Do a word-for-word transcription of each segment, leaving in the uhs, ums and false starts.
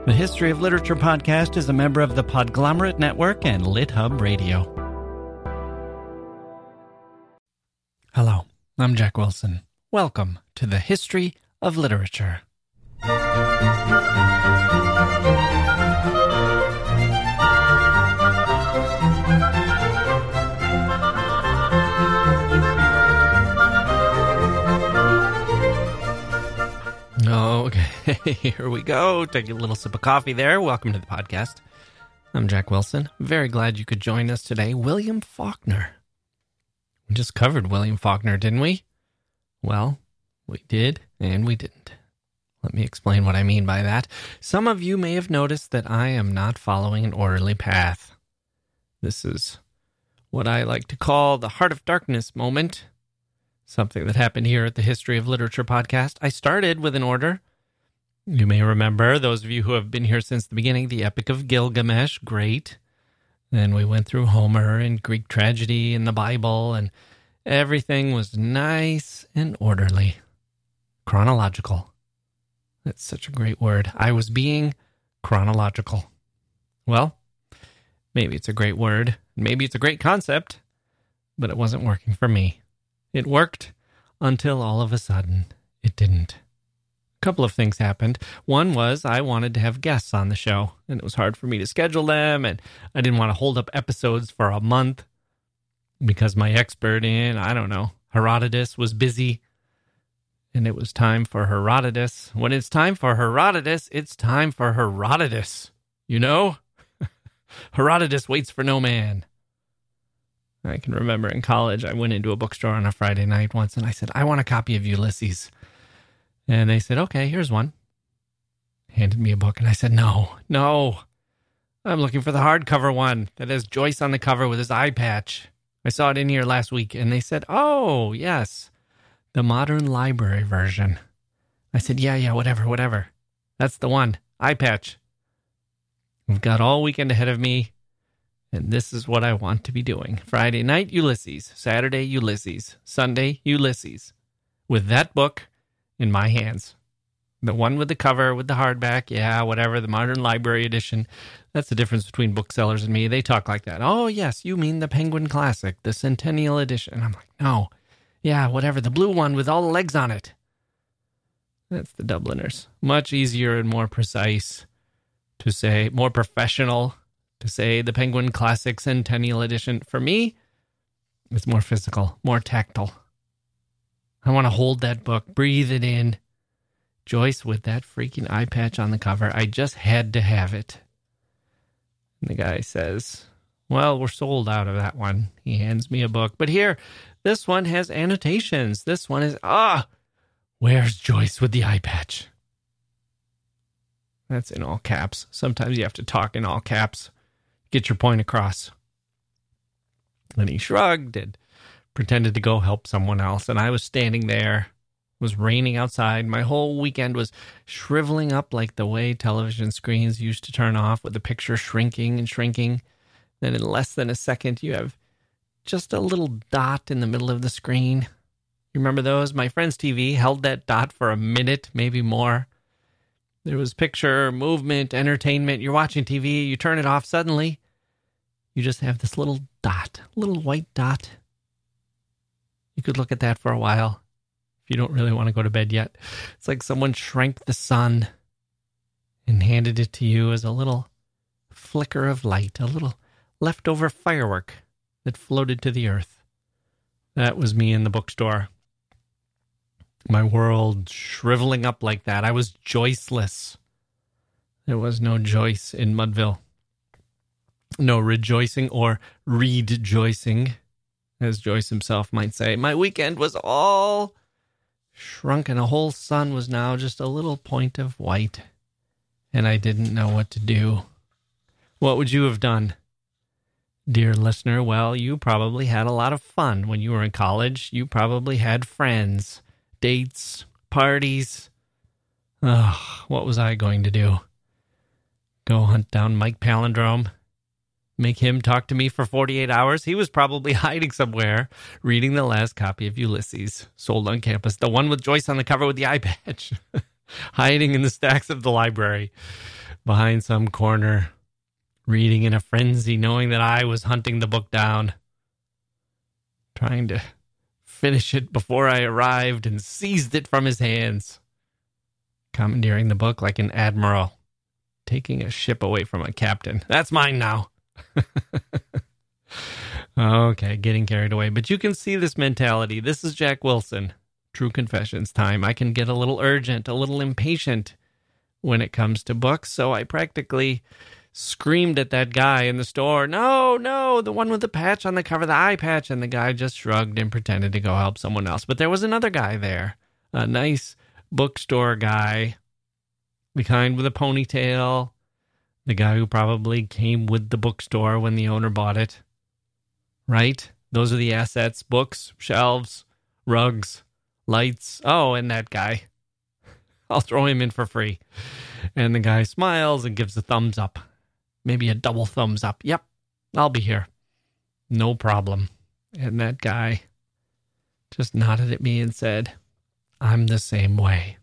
The History of Literature podcast is a member of the Podglomerate Network and LitHub Radio. Hello, I'm Jack Wilson. Welcome to the History of Literature. Okay, here we go. Take a little sip of coffee there. Welcome to the podcast. I'm Jack Wilson. Very glad you could join us today. William Faulkner. We just covered William Faulkner, didn't we? Well, we did and we didn't. Let me explain what I mean by that. Some of you may have noticed that I am not following an orderly path. This is what I like to call the Heart of Darkness moment. Something that happened here at the History of Literature podcast. I started with an order. You may remember, those of you who have been here since the beginning, the Epic of Gilgamesh, great. Then we went through Homer and Greek tragedy and the Bible, and everything was nice and orderly. Chronological. That's such a great word. I was being chronological. Well, maybe it's a great word, maybe it's a great concept, but it wasn't working for me. It worked until all of a sudden it didn't. A couple of things happened. One was I wanted to have guests on the show, and it was hard for me to schedule them, and I didn't want to hold up episodes for a month because my expert in, I don't know, Herodotus was busy, and it was time for Herodotus. When it's time for Herodotus, it's time for Herodotus. You know? Herodotus waits for no man. I can remember in college, I went into a bookstore on a Friday night once, and I said, I want a copy of Ulysses. And they said, okay, here's one. Handed me a book, and I said, no, no. I'm looking for the hardcover one that has Joyce on the cover with his eye patch. I saw it in here last week, and they said, oh, yes, the modern library version. I said, yeah, yeah, whatever, whatever. That's the one, eye patch. I've got all weekend ahead of me. And this is what I want to be doing. Friday night, Ulysses. Saturday, Ulysses. Sunday, Ulysses. With that book in my hands. The one with the cover, with the hardback, yeah, whatever, the modern library edition. That's the difference between booksellers and me. They talk like that. Oh, yes, you mean the Penguin Classic, the Centennial Edition. And I'm like, no. Yeah, whatever, the blue one with all the legs on it. That's the Dubliners. Much easier and more precise to say, more professional to say the Penguin Classic Centennial Edition. For me, it's more physical, more tactile. I want to hold that book, breathe it in. Joyce with that freaking eye patch on the cover. I just had to have it. And the guy says, well, we're sold out of that one. He hands me a book. But here, this one has annotations. This one is, ah, where's Joyce with the eye patch? That's in all caps. Sometimes you have to talk in all caps. Get your point across. And he shrugged and pretended to go help someone else. And I was standing there. It was raining outside. My whole weekend was shriveling up like the way television screens used to turn off with the picture shrinking and shrinking. Then in less than a second, you have just a little dot in the middle of the screen. You remember those? My friend's T V held that dot for a minute, maybe more. There was picture, movement, entertainment. You're watching T V, you turn it off suddenly. You just have this little dot, little white dot. You could look at that for a while if you don't really want to go to bed yet. It's like someone shrank the sun and handed it to you as a little flicker of light, a little leftover firework that floated to the earth. That was me in the bookstore. My world shriveling up like that. I was Joyceless. There was no Joyce in Mudville. No rejoicing or rejoicing, as Joyce himself might say. My weekend was all shrunk, and a whole sun was now just a little point of white, and I didn't know what to do. What would you have done, dear listener? Well, you probably had a lot of fun when you were in college. You probably had friends, dates, parties. Ugh, what was I going to do? Go hunt down Mike Palindrome? Make him talk to me for forty-eight hours? He was probably hiding somewhere, reading the last copy of Ulysses, sold on campus. The one with Joyce on the cover with the eye patch. Hiding in the stacks of the library. behind some corner, reading in a frenzy, knowing that I was hunting the book down, trying to finish it before I arrived and seized it from his hands, commandeering the book like an admiral, taking a ship away from a captain. That's mine now. Okay, getting carried away. But you can see this mentality. This is Jack Wilson. True Confessions time. I can get a little urgent, a little impatient when it comes to books, so I practically screamed at that guy in the store, no, no, the one with the patch on the cover, the eye patch, and the guy just shrugged and pretended to go help someone else. But there was another guy there, a nice bookstore guy, the kind with a ponytail, the guy who probably came with the bookstore when the owner bought it, right? Those are the assets, books, shelves, rugs, lights. Oh, and that guy. I'll throw him in for free. And the guy smiles and gives a thumbs up. Maybe a double thumbs up. Yep, I'll be here. No problem. And that guy just nodded at me and said, I'm the same way.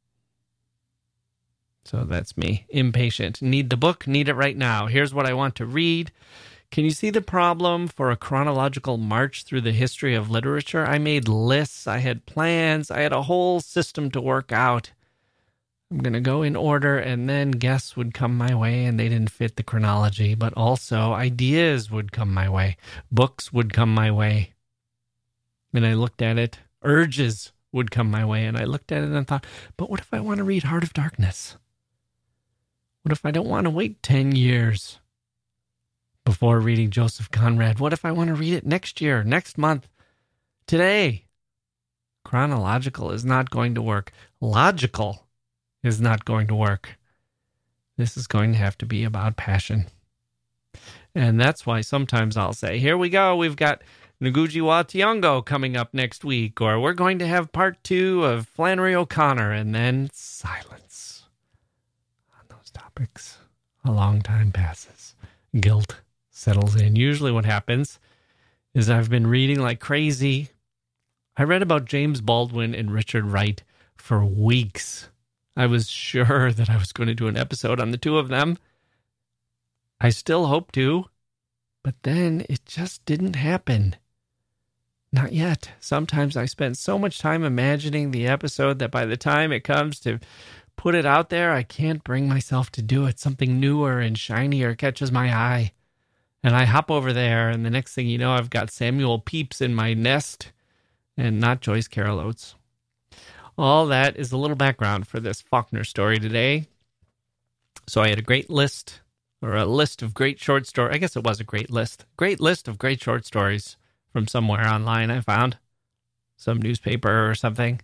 So that's me. Impatient. Need the book? Need it right now. Here's what I want to read. Can you see the problem for a chronological march through the history of literature? I made lists. I had plans. I had a whole system to work out. I'm going to go in order, and then guests would come my way, and they didn't fit the chronology, but also ideas would come my way. Books would come my way. And I looked at it. Urges would come my way, and I looked at it and thought, but what if I want to read Heart of Darkness? What if I don't want to wait ten years before reading Joseph Conrad? What if I want to read it next year, next month, today? Chronological is not going to work. Logical is not going to work. This is going to have to be about passion. And that's why sometimes I'll say, here we go, we've got Ngugi wa Thiong'o coming up next week, or we're going to have part two of Flannery O'Connor, and then silence on those topics. A long time passes. Guilt settles in. Usually what happens is I've been reading like crazy. I read about James Baldwin and Richard Wright for weeks. I was sure that I was going to do an episode on the two of them. I still hope to, but then it just didn't happen. Not yet. Sometimes I spend so much time imagining the episode that by the time it comes to put it out there, I can't bring myself to do it. Something newer and shinier catches my eye. And I hop over there, and the next thing you know, I've got Samuel Pepys in my nest and not Joyce Carol Oates. All that is a little background for this Faulkner story today. So I had a great list, or a list of great short stories. I guess it was a great list. Great list of great short stories from somewhere online I found. Some newspaper or something.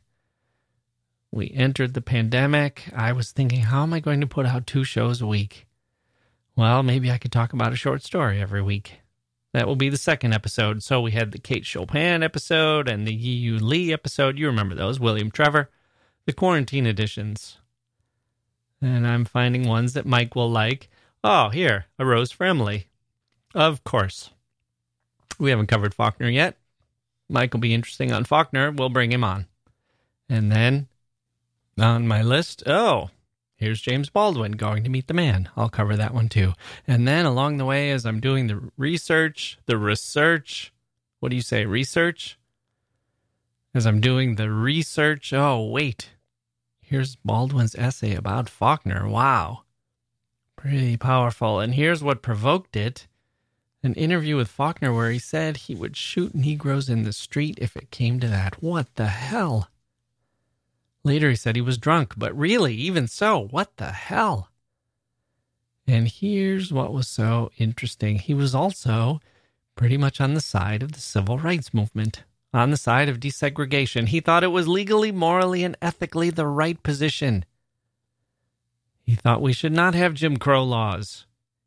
We entered the pandemic. I was thinking, how am I going to put out two shows a week? Well, maybe I could talk about a short story every week. That will be the second episode. So we had the Kate Chopin episode and the Yi Lee episode. You remember those, William Trevor. The quarantine editions. And I'm finding ones that Mike will like. Oh, here, A Rose for Emily. Of course. We haven't covered Faulkner yet. Mike will be interesting on Faulkner. We'll bring him on. And then on my list, oh, here's James Baldwin, Going to Meet the Man. I'll cover that one too. And then along the way, as I'm doing the research, the research, what do you say, research? As I'm doing the research, oh, wait. Here's Baldwin's essay about Faulkner. Wow. Pretty powerful. And here's what provoked it. An interview with Faulkner where he said he would shoot Negroes in the street if it came to that. What the hell? Later he said he was drunk, but really, even so, what the hell? And here's what was so interesting. He was also pretty much on the side of the civil rights movement, on the side of desegregation. He thought it was legally, morally, and ethically the right position. He thought we should not have Jim Crow laws.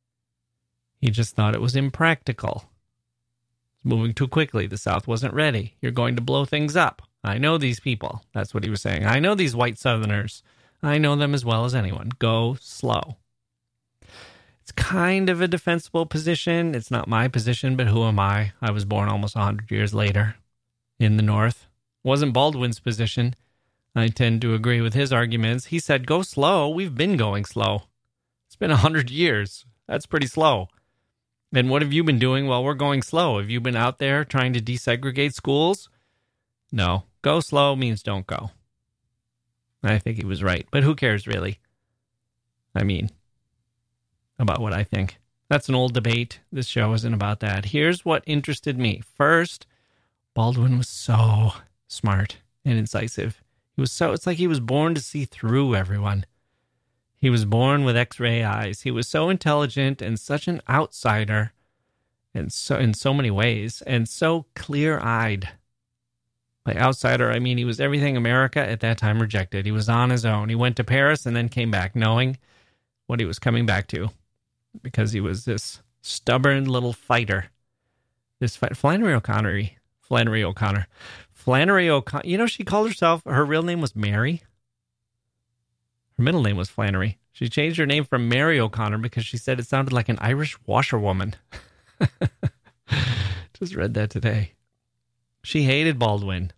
He just thought it was impractical. Moving too quickly. The South wasn't ready. You're going to blow things up. I know these people. That's what he was saying. I know these white Southerners. I know them as well as anyone. Go slow. It's kind of a defensible position. It's not my position, but who am I? I was born almost one hundred years later in the North. Wasn't Baldwin's position. I tend to agree with his arguments. He said, go slow. We've been going slow. It's been a hundred years. That's pretty slow. And what have you been doing while we're going slow? Have you been out there trying to desegregate schools? No. Go slow means don't go. I think he was right. But who cares, really? I mean, about what I think. That's an old debate. This show isn't about that. Here's what interested me. First, Baldwin was so smart and incisive. He was so, it's like he was born to see through everyone. He was born with X-ray eyes. He was so intelligent and such an outsider and so in so many ways, and so clear-eyed. By outsider, I mean he was everything America at that time rejected. He was on his own. He went to Paris and then came back knowing what he was coming back to, because he was this stubborn little fighter. This fight, Flannery O'Connor, Flannery O'Connor, Flannery O'Connor. You know, she called herself, her real name was Mary. Her middle name was Flannery. She changed her name from Mary O'Connor because she said it sounded like an Irish washerwoman. Just read that today. She hated Baldwin.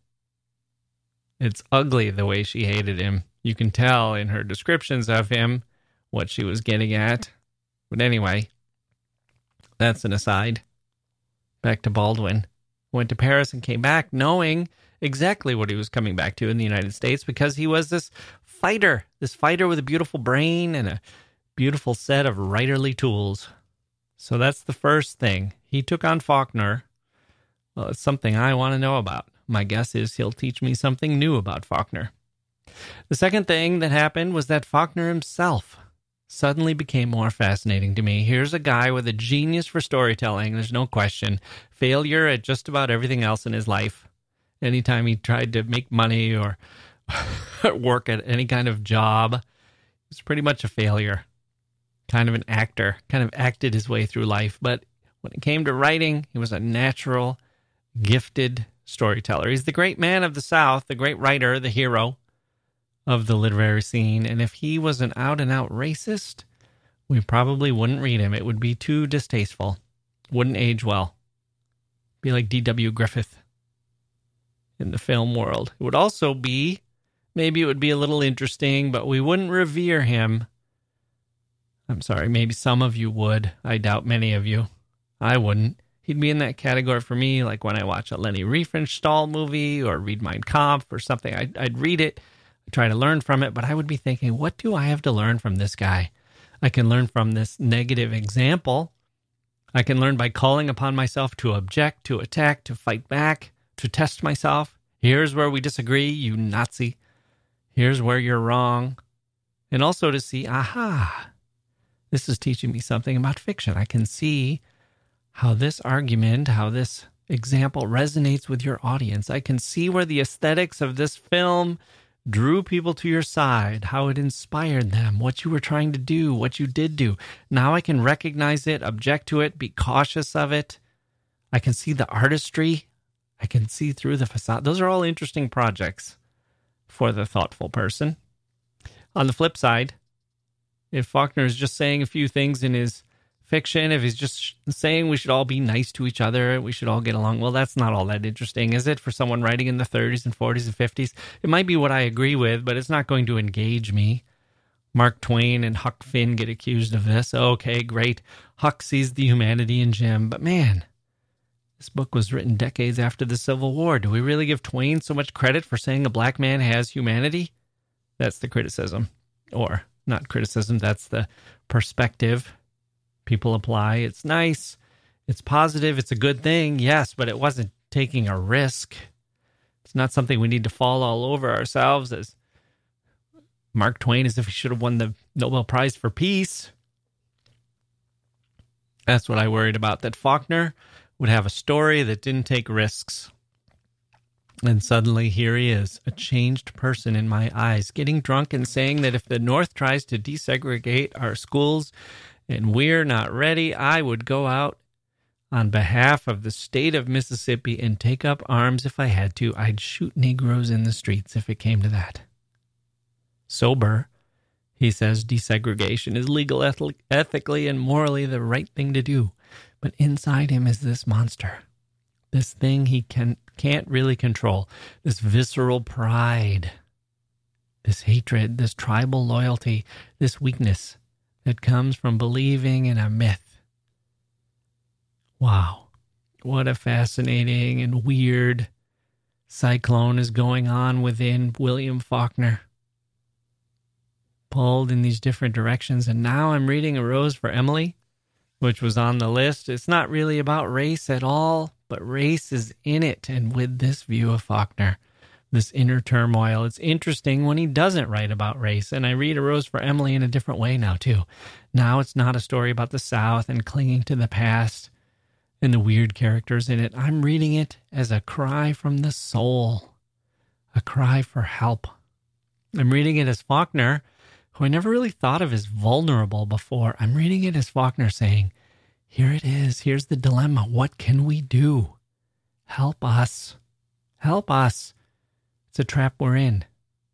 It's ugly the way she hated him. You can tell in her descriptions of him what she was getting at. But anyway, that's an aside. Back to Baldwin. Went to Paris and came back knowing exactly what he was coming back to in the United States, because he was this fighter, this fighter with a beautiful brain and a beautiful set of writerly tools. So that's the first thing. He took on Faulkner. Well, it's something I want to know about. My guess is he'll teach me something new about Faulkner. The second thing that happened was that Faulkner himself suddenly became more fascinating to me. Here's a guy with a genius for storytelling, there's no question. Failure at just about everything else in his life. Anytime he tried to make money or work at any kind of job, he was pretty much a failure. Kind of an actor, kind of acted his way through life. But when it came to writing, he was a natural, gifted storyteller. He's the great man of the South, the great writer, the hero of the literary scene. And if he was an out-and-out racist, we probably wouldn't read him. It would be too distasteful. Wouldn't age well. Be like D W Griffith in the film world. It would also be, maybe it would be a little interesting, but we wouldn't revere him. I'm sorry, maybe some of you would. I doubt many of you. I wouldn't. He'd be in that category for me, like when I watch a Leni Riefenstahl movie or read Mein Kampf or something. I'd, I'd read it, I'd try to learn from it, but I would be thinking, what do I have to learn from this guy? I can learn from this negative example. I can learn by calling upon myself to object, to attack, to fight back, to test myself. Here's where we disagree, you Nazi. Here's where you're wrong. And also to see, aha, this is teaching me something about fiction. I can see how this argument, how this example resonates with your audience. I can see where the aesthetics of this film drew people to your side, how it inspired them, what you were trying to do, what you did do. Now I can recognize it, object to it, be cautious of it. I can see the artistry. I can see through the facade. Those are all interesting projects for the thoughtful person. On the flip side, if Faulkner is just saying a few things in his fiction, if he's just saying we should all be nice to each other, we should all get along, well, that's not all that interesting, is it? For someone writing in the thirties and forties and fifties, it might be what I agree with, but it's not going to engage me. Mark Twain and Huck Finn get accused of this. Okay, great. Huck sees the humanity in Jim, but man, this book was written decades after the Civil War. Do we really give Twain so much credit for saying a black man has humanity? That's the criticism. Or not criticism, that's the perspective people apply. It's nice, it's positive, it's a good thing, yes, but it wasn't taking a risk. It's not something we need to fall all over ourselves as Mark Twain as if he should have won the Nobel Prize for Peace. That's what I worried about, that Faulkner would have a story that didn't take risks. And suddenly here he is, a changed person in my eyes, getting drunk and saying that if the North tries to desegregate our schools and we're not ready, I would go out on behalf of the state of Mississippi and take up arms if I had to. I'd shoot Negroes in the streets if it came to that. Sober, he says desegregation is legal, eth- ethically, and morally the right thing to do. But inside him is this monster, this thing he can, can't really control, this visceral pride, this hatred, this tribal loyalty, this weakness that comes from believing in a myth. Wow, what a fascinating and weird cyclone is going on within William Faulkner. Pulled in these different directions, and now I'm reading A Rose for Emily, which was on the list. It's not really about race at all, but race is in it, and with this view of Faulkner, this inner turmoil. It's interesting when he doesn't write about race, and I read A Rose for Emily in a different way now, too. Now it's not a story about the South and clinging to the past and the weird characters in it. I'm reading it as a cry from the soul, a cry for help. I'm reading it as Faulkner, who I never really thought of as vulnerable before. I'm reading it as Faulkner saying, here it is, here's the dilemma. What can we do? Help us. Help us. It's a trap we're in.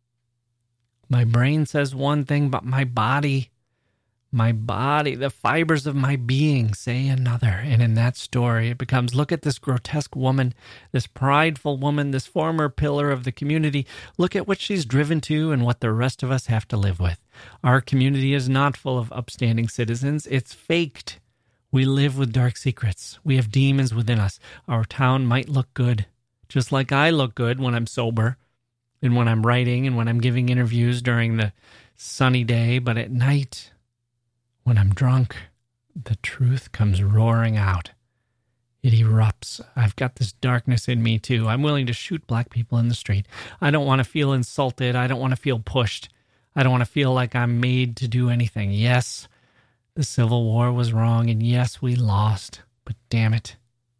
My brain says one thing, but my body, my body, the fibers of my being say another. And in that story, it becomes, look at this grotesque woman, this prideful woman, this former pillar of the community. Look at what she's driven to and what the rest of us have to live with. Our community is not full of upstanding citizens. It's faked. We live with dark secrets. We have demons within us. Our town might look good, just like I look good when I'm sober and when I'm writing and when I'm giving interviews during the sunny day. But at night, when I'm drunk, the truth comes roaring out. It erupts. I've got this darkness in me, too. I'm willing to shoot black people in the street. I don't want to feel insulted. I don't want to feel pushed. I don't want to feel like I'm made to do anything. Yes, the Civil War was wrong, and yes, we lost. But damn it,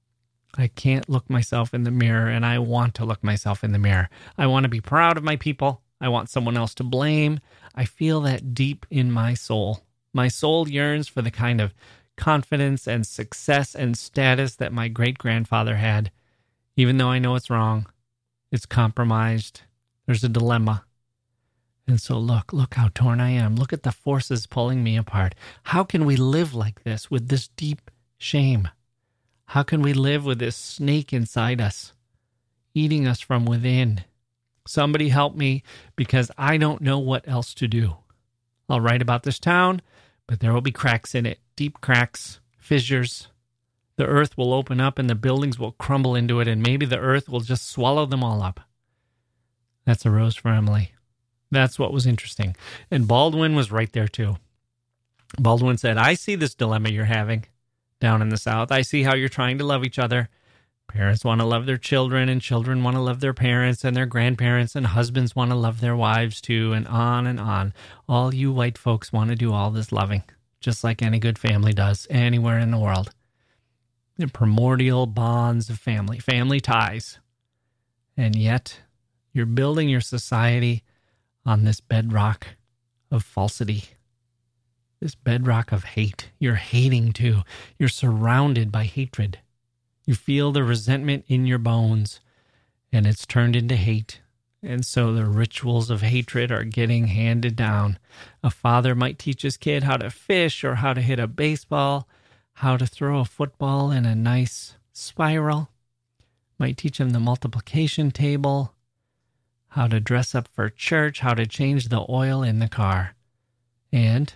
I can't look myself in the mirror, and I want to look myself in the mirror. I want to be proud of my people. I want someone else to blame. I feel that deep in my soul. My soul yearns for the kind of confidence and success and status that my great-grandfather had. Even though I know it's wrong, it's compromised. There's a dilemma. And so look, look how torn I am. Look at the forces pulling me apart. How can we live like this with this deep shame? How can we live with this snake inside us, eating us from within? Somebody help me, because I don't know what else to do. I'll write about this town, but there will be cracks in it, deep cracks, fissures. The earth will open up and the buildings will crumble into it, and maybe the earth will just swallow them all up. That's A Rose for Emily. That's what was interesting. And Baldwin was right there too. Baldwin said, I see this dilemma you're having down in the South. I see how you're trying to love each other. Parents want to love their children, and children want to love their parents and their grandparents, and husbands want to love their wives too, and on and on. All you white folks want to do all this loving, just like any good family does anywhere in the world. The primordial bonds of family, family ties. And yet, you're building your society on this bedrock of falsity, this bedrock of hate. You're hating too. You're surrounded by hatred. You feel the resentment in your bones, and it's turned into hate. And so the rituals of hatred are getting handed down. A father might teach his kid how to fish or how to hit a baseball, how to throw a football in a nice spiral. Might teach him the multiplication table, how to dress up for church, how to change the oil in the car, and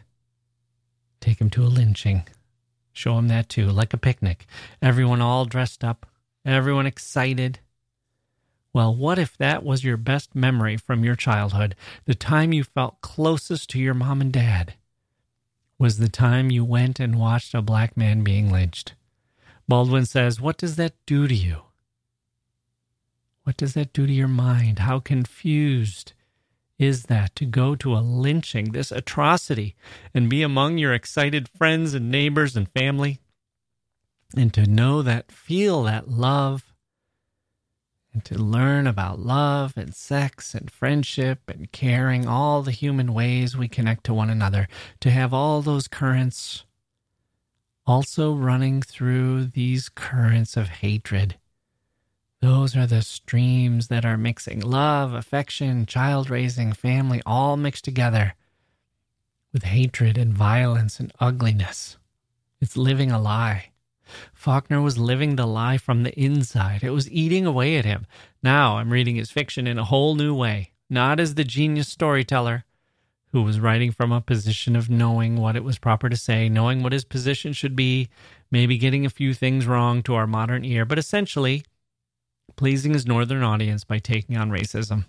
take him to a lynching. Show him that too, like a picnic. Everyone all dressed up, everyone excited. Well, what if that was your best memory from your childhood? The time you felt closest to your mom and dad was the time you went and watched a black man being lynched. Baldwin says, what does that do to you? What does that do to your mind? How confused is that to go to a lynching, this atrocity, and be among your excited friends and neighbors and family, and to know that, feel that love, and to learn about love and sex and friendship and caring, all the human ways we connect to one another, to have all those currents also running through these currents of hatred. Those are the streams that are mixing love, affection, child raising, family, all mixed together with hatred and violence and ugliness. It's living a lie. Faulkner was living the lie from the inside. It was eating away at him. Now I'm reading his fiction in a whole new way, not as the genius storyteller who was writing from a position of knowing what it was proper to say, knowing what his position should be, maybe getting a few things wrong to our modern ear, but essentially pleasing his northern audience by taking on racism.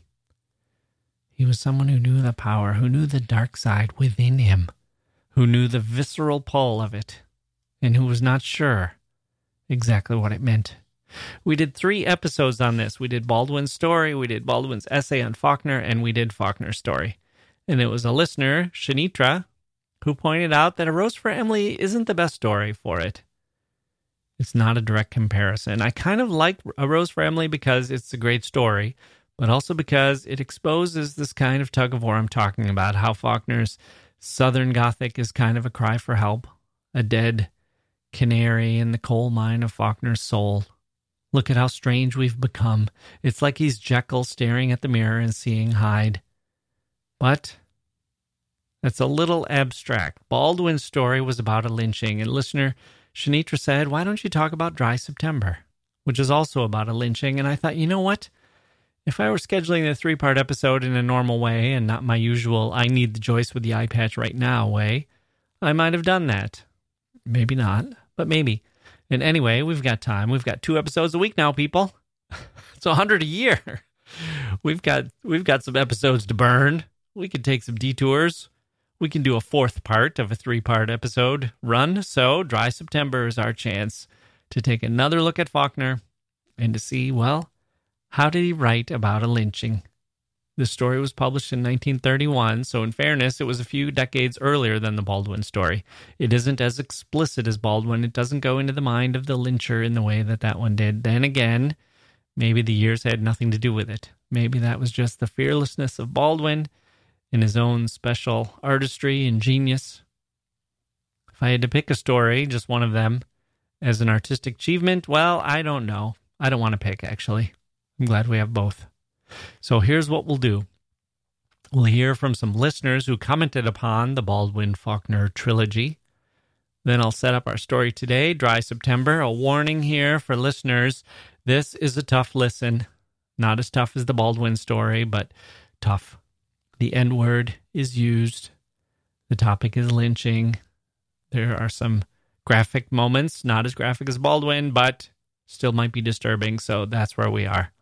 He was someone who knew the power, who knew the dark side within him, who knew the visceral pull of it, and who was not sure exactly what it meant. We did three episodes on this. We did Baldwin's story, we did Baldwin's essay on Faulkner, and we did Faulkner's story. And it was a listener, Shanitra, who pointed out that A Rose for Emily isn't the best story for it. It's not a direct comparison. I kind of like A Rose for Emily because it's a great story, but also because it exposes this kind of tug of war I'm talking about, how Faulkner's Southern Gothic is kind of a cry for help, a dead canary in the coal mine of Faulkner's soul. Look at how strange we've become. It's like he's Jekyll staring at the mirror and seeing Hyde. But that's a little abstract. Baldwin's story was about a lynching, and listener Shanitra said, why don't you talk about Dry September, which is also about a lynching? And I thought, you know what? If I were scheduling a three-part episode in a normal way and not my usual I need the Joyce with the eye patch right now way, I might have done that. Maybe not, but maybe. And anyway, we've got time. We've got two episodes a week now, people. It's a hundred a year. We've got we've got some episodes to burn. We could take some detours. We can do a fourth part of a three-part episode run. So Dry September is our chance to take another look at Faulkner and to see, well, how did he write about a lynching? The story was published in nineteen thirty-one, so in fairness, it was a few decades earlier than the Baldwin story. It isn't as explicit as Baldwin. It doesn't go into the mind of the lyncher in the way that that one did. Then again, maybe the years had nothing to do with it. Maybe that was just the fearlessness of Baldwin in his own special artistry and genius. If I had to pick a story, just one of them, as an artistic achievement, well, I don't know. I don't want to pick, actually. I'm glad we have both. So here's what we'll do. We'll hear from some listeners who commented upon the Baldwin-Faulkner trilogy. Then I'll set up our story today, Dry September. A warning here for listeners. This is a tough listen. Not as tough as the Baldwin story, but tough. The N-word is used. The topic is lynching. There are some graphic moments, not as graphic as Baldwin, but still might be disturbing, so that's where we are.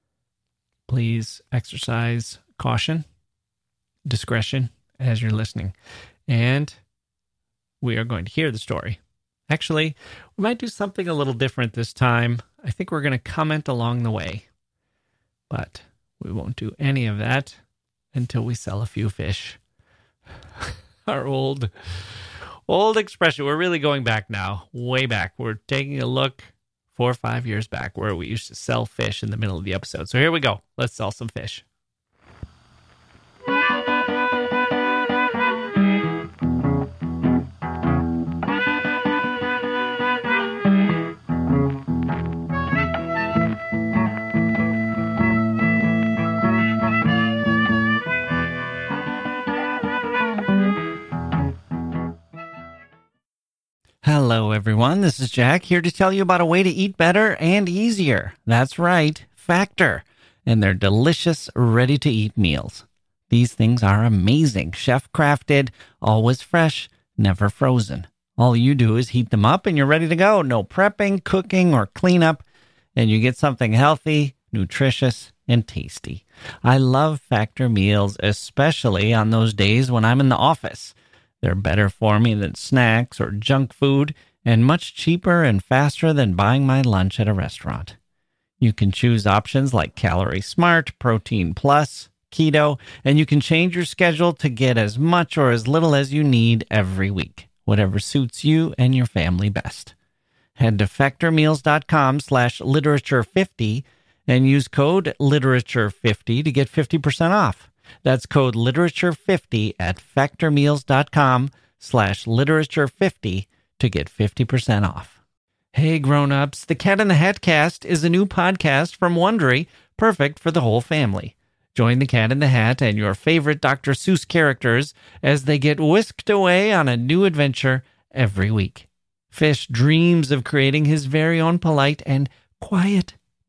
Please exercise caution, discretion as you're listening. And we are going to hear the story. Actually, we might do something a little different this time. I think we're going to comment along the way. But we won't do any of that until we sell a few fish. Our old, old expression. We're really going back now, way back. We're taking a look four or five years back where we used to sell fish in the middle of the episode. So here we go. Let's sell some fish. Hello, everyone. This is Jack here to tell you about a way to eat better and easier. That's right, Factor, and their delicious, ready-to-eat meals. These things are amazing, chef-crafted, always fresh, never frozen. All you do is heat them up and you're ready to go. No prepping, cooking, or cleanup, and you get something healthy, nutritious, and tasty. I love Factor meals, especially on those days when I'm in the office. They're better for me than snacks or junk food, and much cheaper and faster than buying my lunch at a restaurant. You can choose options like Calorie Smart, Protein Plus, Keto, and you can change your schedule to get as much or as little as you need every week, whatever suits you and your family best. Head to factormeals.com slash literature50 and use code literature fifty to get fifty percent off. That's code literature fifty at factormeals.com slash literature50 to get fifty percent off. Hey grown-ups, the Cat in the Hat Cast is a new podcast from Wondery, perfect for the whole family. Join the Cat in the Hat and your favorite Doctor Seuss characters as they get whisked away on a new adventure every week. Fish dreams of creating his very own polite and quiet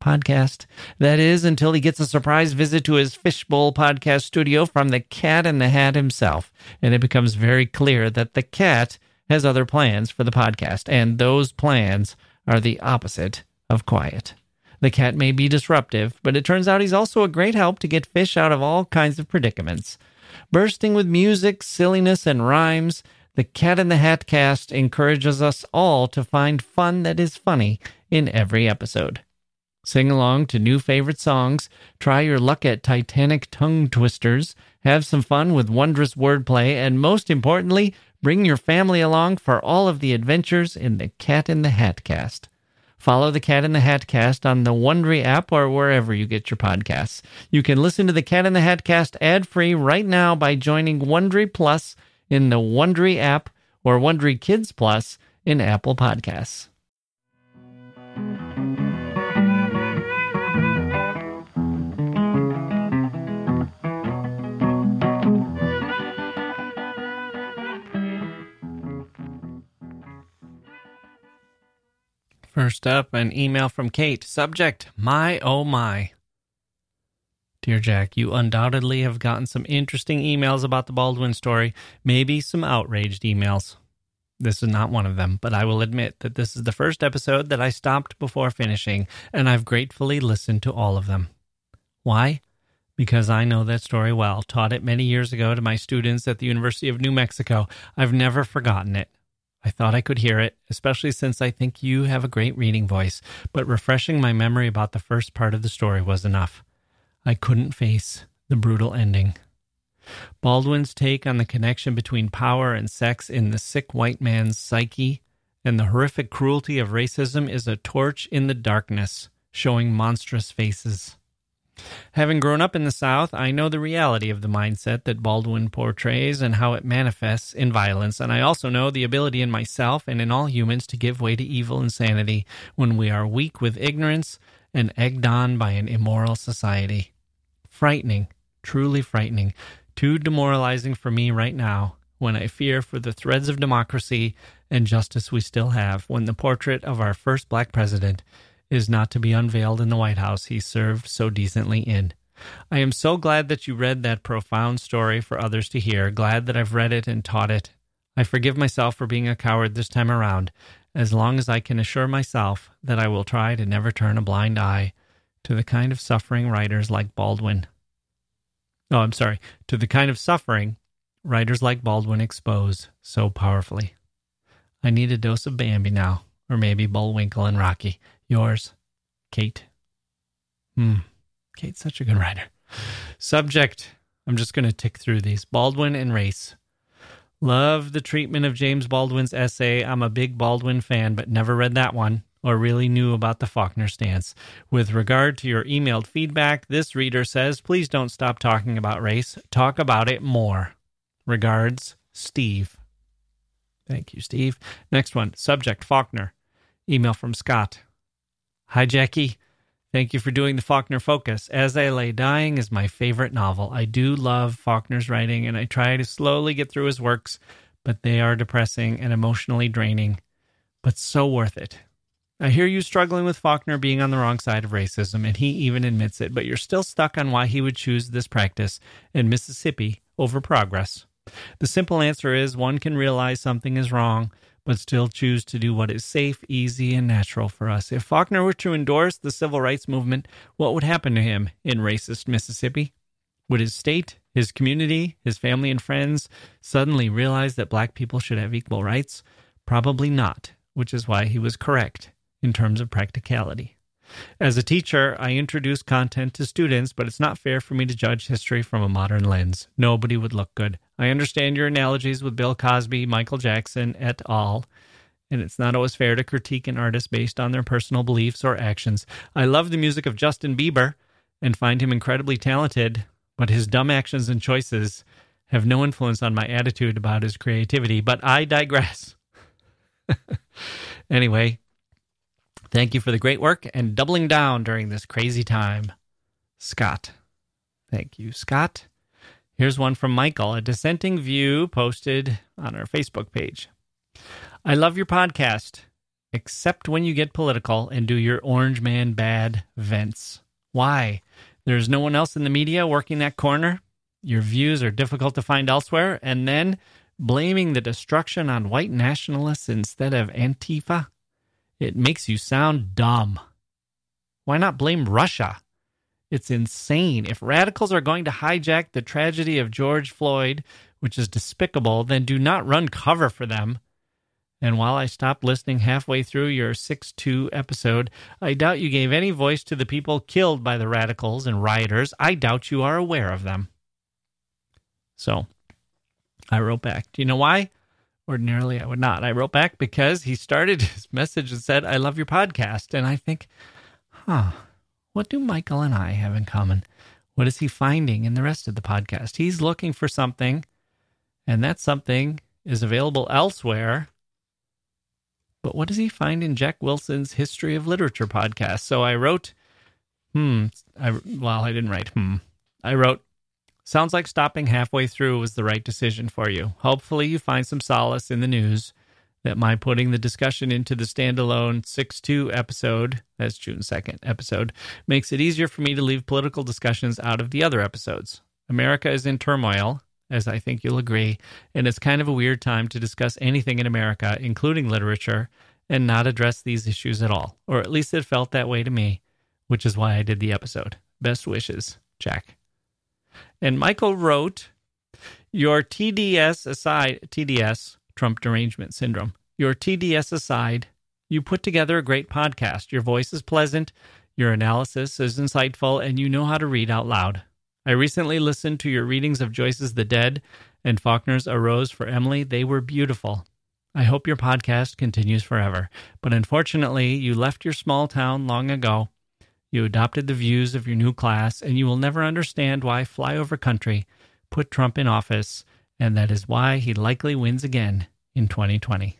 podcast. That is, until he gets a surprise visit to his Fishbowl podcast studio from the Cat in the Hat himself. And it becomes very clear that the cat has other plans for the podcast, and those plans are the opposite of quiet. The cat may be disruptive, but it turns out he's also a great help to get fish out of all kinds of predicaments. Bursting with music, silliness, and rhymes, the Cat in the Hat cast encourages us all to find fun that is funny in every episode. Sing along to new favorite songs, try your luck at Titanic tongue twisters, have some fun with wondrous wordplay, and most importantly, bring your family along for all of the adventures in the Cat in the Hat cast. Follow the Cat in the Hat cast on the Wondery app or wherever you get your podcasts. You can listen to the Cat in the Hat cast ad-free right now by joining Wondery Plus in the Wondery app or Wondery Kids Plus in Apple Podcasts. First up, an email from Kate. Subject, my oh my. Dear Jack, you undoubtedly have gotten some interesting emails about the Baldwin story, maybe some outraged emails. This is not one of them, but I will admit that this is the first episode that I stopped before finishing, and I've gratefully listened to all of them. Why? Because I know that story well, taught it many years ago to my students at the University of New Mexico. I've never forgotten it. I thought I could hear it, especially since I think you have a great reading voice, but refreshing my memory about the first part of the story was enough. I couldn't face the brutal ending. Baldwin's take on the connection between power and sex in the sick white man's psyche and the horrific cruelty of racism is a torch in the darkness, showing monstrous faces. Having grown up in the South, I know the reality of the mindset that Baldwin portrays and how it manifests in violence, and I also know the ability in myself and in all humans to give way to evil insanity when we are weak with ignorance and egged on by an immoral society. Frightening, truly frightening, too demoralizing for me right now when I fear for the threads of democracy and justice we still have when the portrait of our first black president is not to be unveiled in the White House he served so decently in. I am so glad that you read that profound story for others to hear, glad that I've read it and taught it. I forgive myself for being a coward this time around, as long as I can assure myself that I will try to never turn a blind eye to the kind of suffering writers like Baldwin. Oh, I'm sorry, to the kind of suffering writers like Baldwin expose so powerfully. I need a dose of Bambi now, or maybe Bullwinkle and Rocky. Yours, Kate. Hmm, Kate's such a good writer. Subject, I'm just going to tick through these. Baldwin and race. Love the treatment of James Baldwin's essay. I'm a big Baldwin fan, but never read that one or really knew about the Faulkner stance. With regard to your emailed feedback, this reader says, please don't stop talking about race. Talk about it more. Regards, Steve. Thank you, Steve. Next one, subject, Faulkner. Email from Scott. Hi, Jackie. Thank you for doing the Faulkner Focus. As I Lay Dying is my favorite novel. I do love Faulkner's writing, and I try to slowly get through his works, but they are depressing and emotionally draining, but so worth it. I hear you struggling with Faulkner being on the wrong side of racism, and he even admits it, but you're still stuck on why he would choose this practice in Mississippi over progress. The simple answer is one can realize something is wrong, but still choose to do what is safe, easy, and natural for us. If Faulkner were to endorse the civil rights movement, what would happen to him in racist Mississippi? Would his state, his community, his family and friends suddenly realize that black people should have equal rights? Probably not, which is why he was correct in terms of practicality. As a teacher, I introduce content to students, but it's not fair for me to judge history from a modern lens. Nobody would look good. I understand your analogies with Bill Cosby, Michael Jackson, et al., and it's not always fair to critique an artist based on their personal beliefs or actions. I love the music of Justin Bieber and find him incredibly talented, but his dumb actions and choices have no influence on my attitude about his creativity, but I digress. Anyway, thank you for the great work and doubling down during this crazy time. Scott. Thank you, Scott. Here's one from Michael, a dissenting view posted on our Facebook page. I love your podcast. except when you get political and do your orange man bad vents. Why? There's no one else in the media working that corner. Your views are difficult to find elsewhere. And then blaming the destruction on white nationalists instead of Antifa. It makes you sound dumb. Why not blame Russia? It's insane. If radicals are going to hijack the tragedy of George Floyd, which is despicable, then do not run cover for them. And while I stopped listening halfway through your six two episode, I doubt you gave any voice to the people killed by the radicals and rioters. I doubt you are aware of them. So, I wrote back. Do you know why? Ordinarily, I would not. I wrote back because he started his message and said, I love your podcast. And I think, huh, what do Michael and I have in common? What is he finding in the rest of the podcast? He's looking for something, and that something is available elsewhere. But what does he find in Jack Wilson's History of Literature podcast? So I wrote, hmm, I, well, I didn't write, hmm. I wrote, sounds like stopping halfway through was the right decision for you. Hopefully you find some solace in the news that my putting the discussion into the standalone six two episode, that's June second episode, makes it easier for me to leave political discussions out of the other episodes. America is in turmoil, as I think you'll agree, and it's kind of a weird time to discuss anything in America, including literature, and not address these issues at all. Or at least it felt that way to me, which is why I did the episode. Best wishes, Jack. And Michael wrote, your T D S aside, T D S, Trump Derangement Syndrome, your T D S aside, you put together a great podcast. Your voice is pleasant, your analysis is insightful, and you know how to read out loud. I recently listened to your readings of Joyce's The Dead and Faulkner's A Rose for Emily. They were beautiful. I hope your podcast continues forever. But unfortunately, you left your small town long ago. You adopted the views of your new class, and you will never understand why Flyover Country put Trump in office, and that is why he likely wins again in twenty twenty.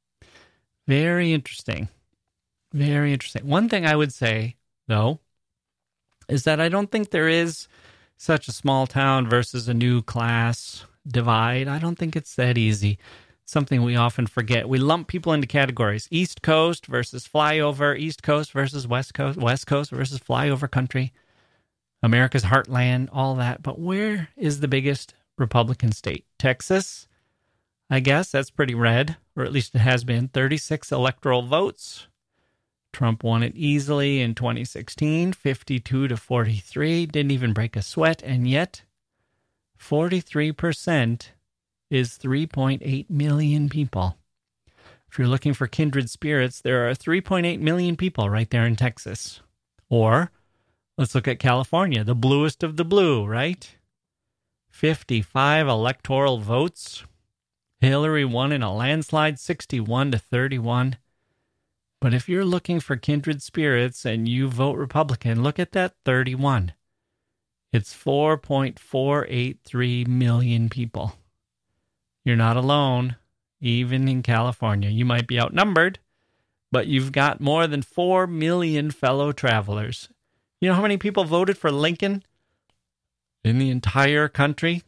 Very interesting. Very interesting. One thing I would say, though, is that I don't think there is such a small town versus a new class divide. I don't think it's that easy. Something we often forget. We lump people into categories. East Coast versus flyover, East Coast versus West Coast, West Coast versus flyover country, America's heartland, all that. But where is the biggest Republican state? Texas? I guess that's pretty red, or at least it has been. thirty-six electoral votes. Trump won it easily in twenty sixteen, fifty-two to forty-three, didn't even break a sweat, and yet forty-three percent is three point eight million people. If you're looking for kindred spirits, there are three point eight million people right there in Texas. Or, let's look at California, the bluest of the blue, right? fifty-five electoral votes. Hillary won in a landslide, sixty-one to thirty-one. But if you're looking for kindred spirits and you vote Republican, look at that thirty-one. It's four point four eight three million people. You're not alone, even in California. You might be outnumbered, but you've got more than four million fellow travelers. You know how many people voted for Lincoln in the entire country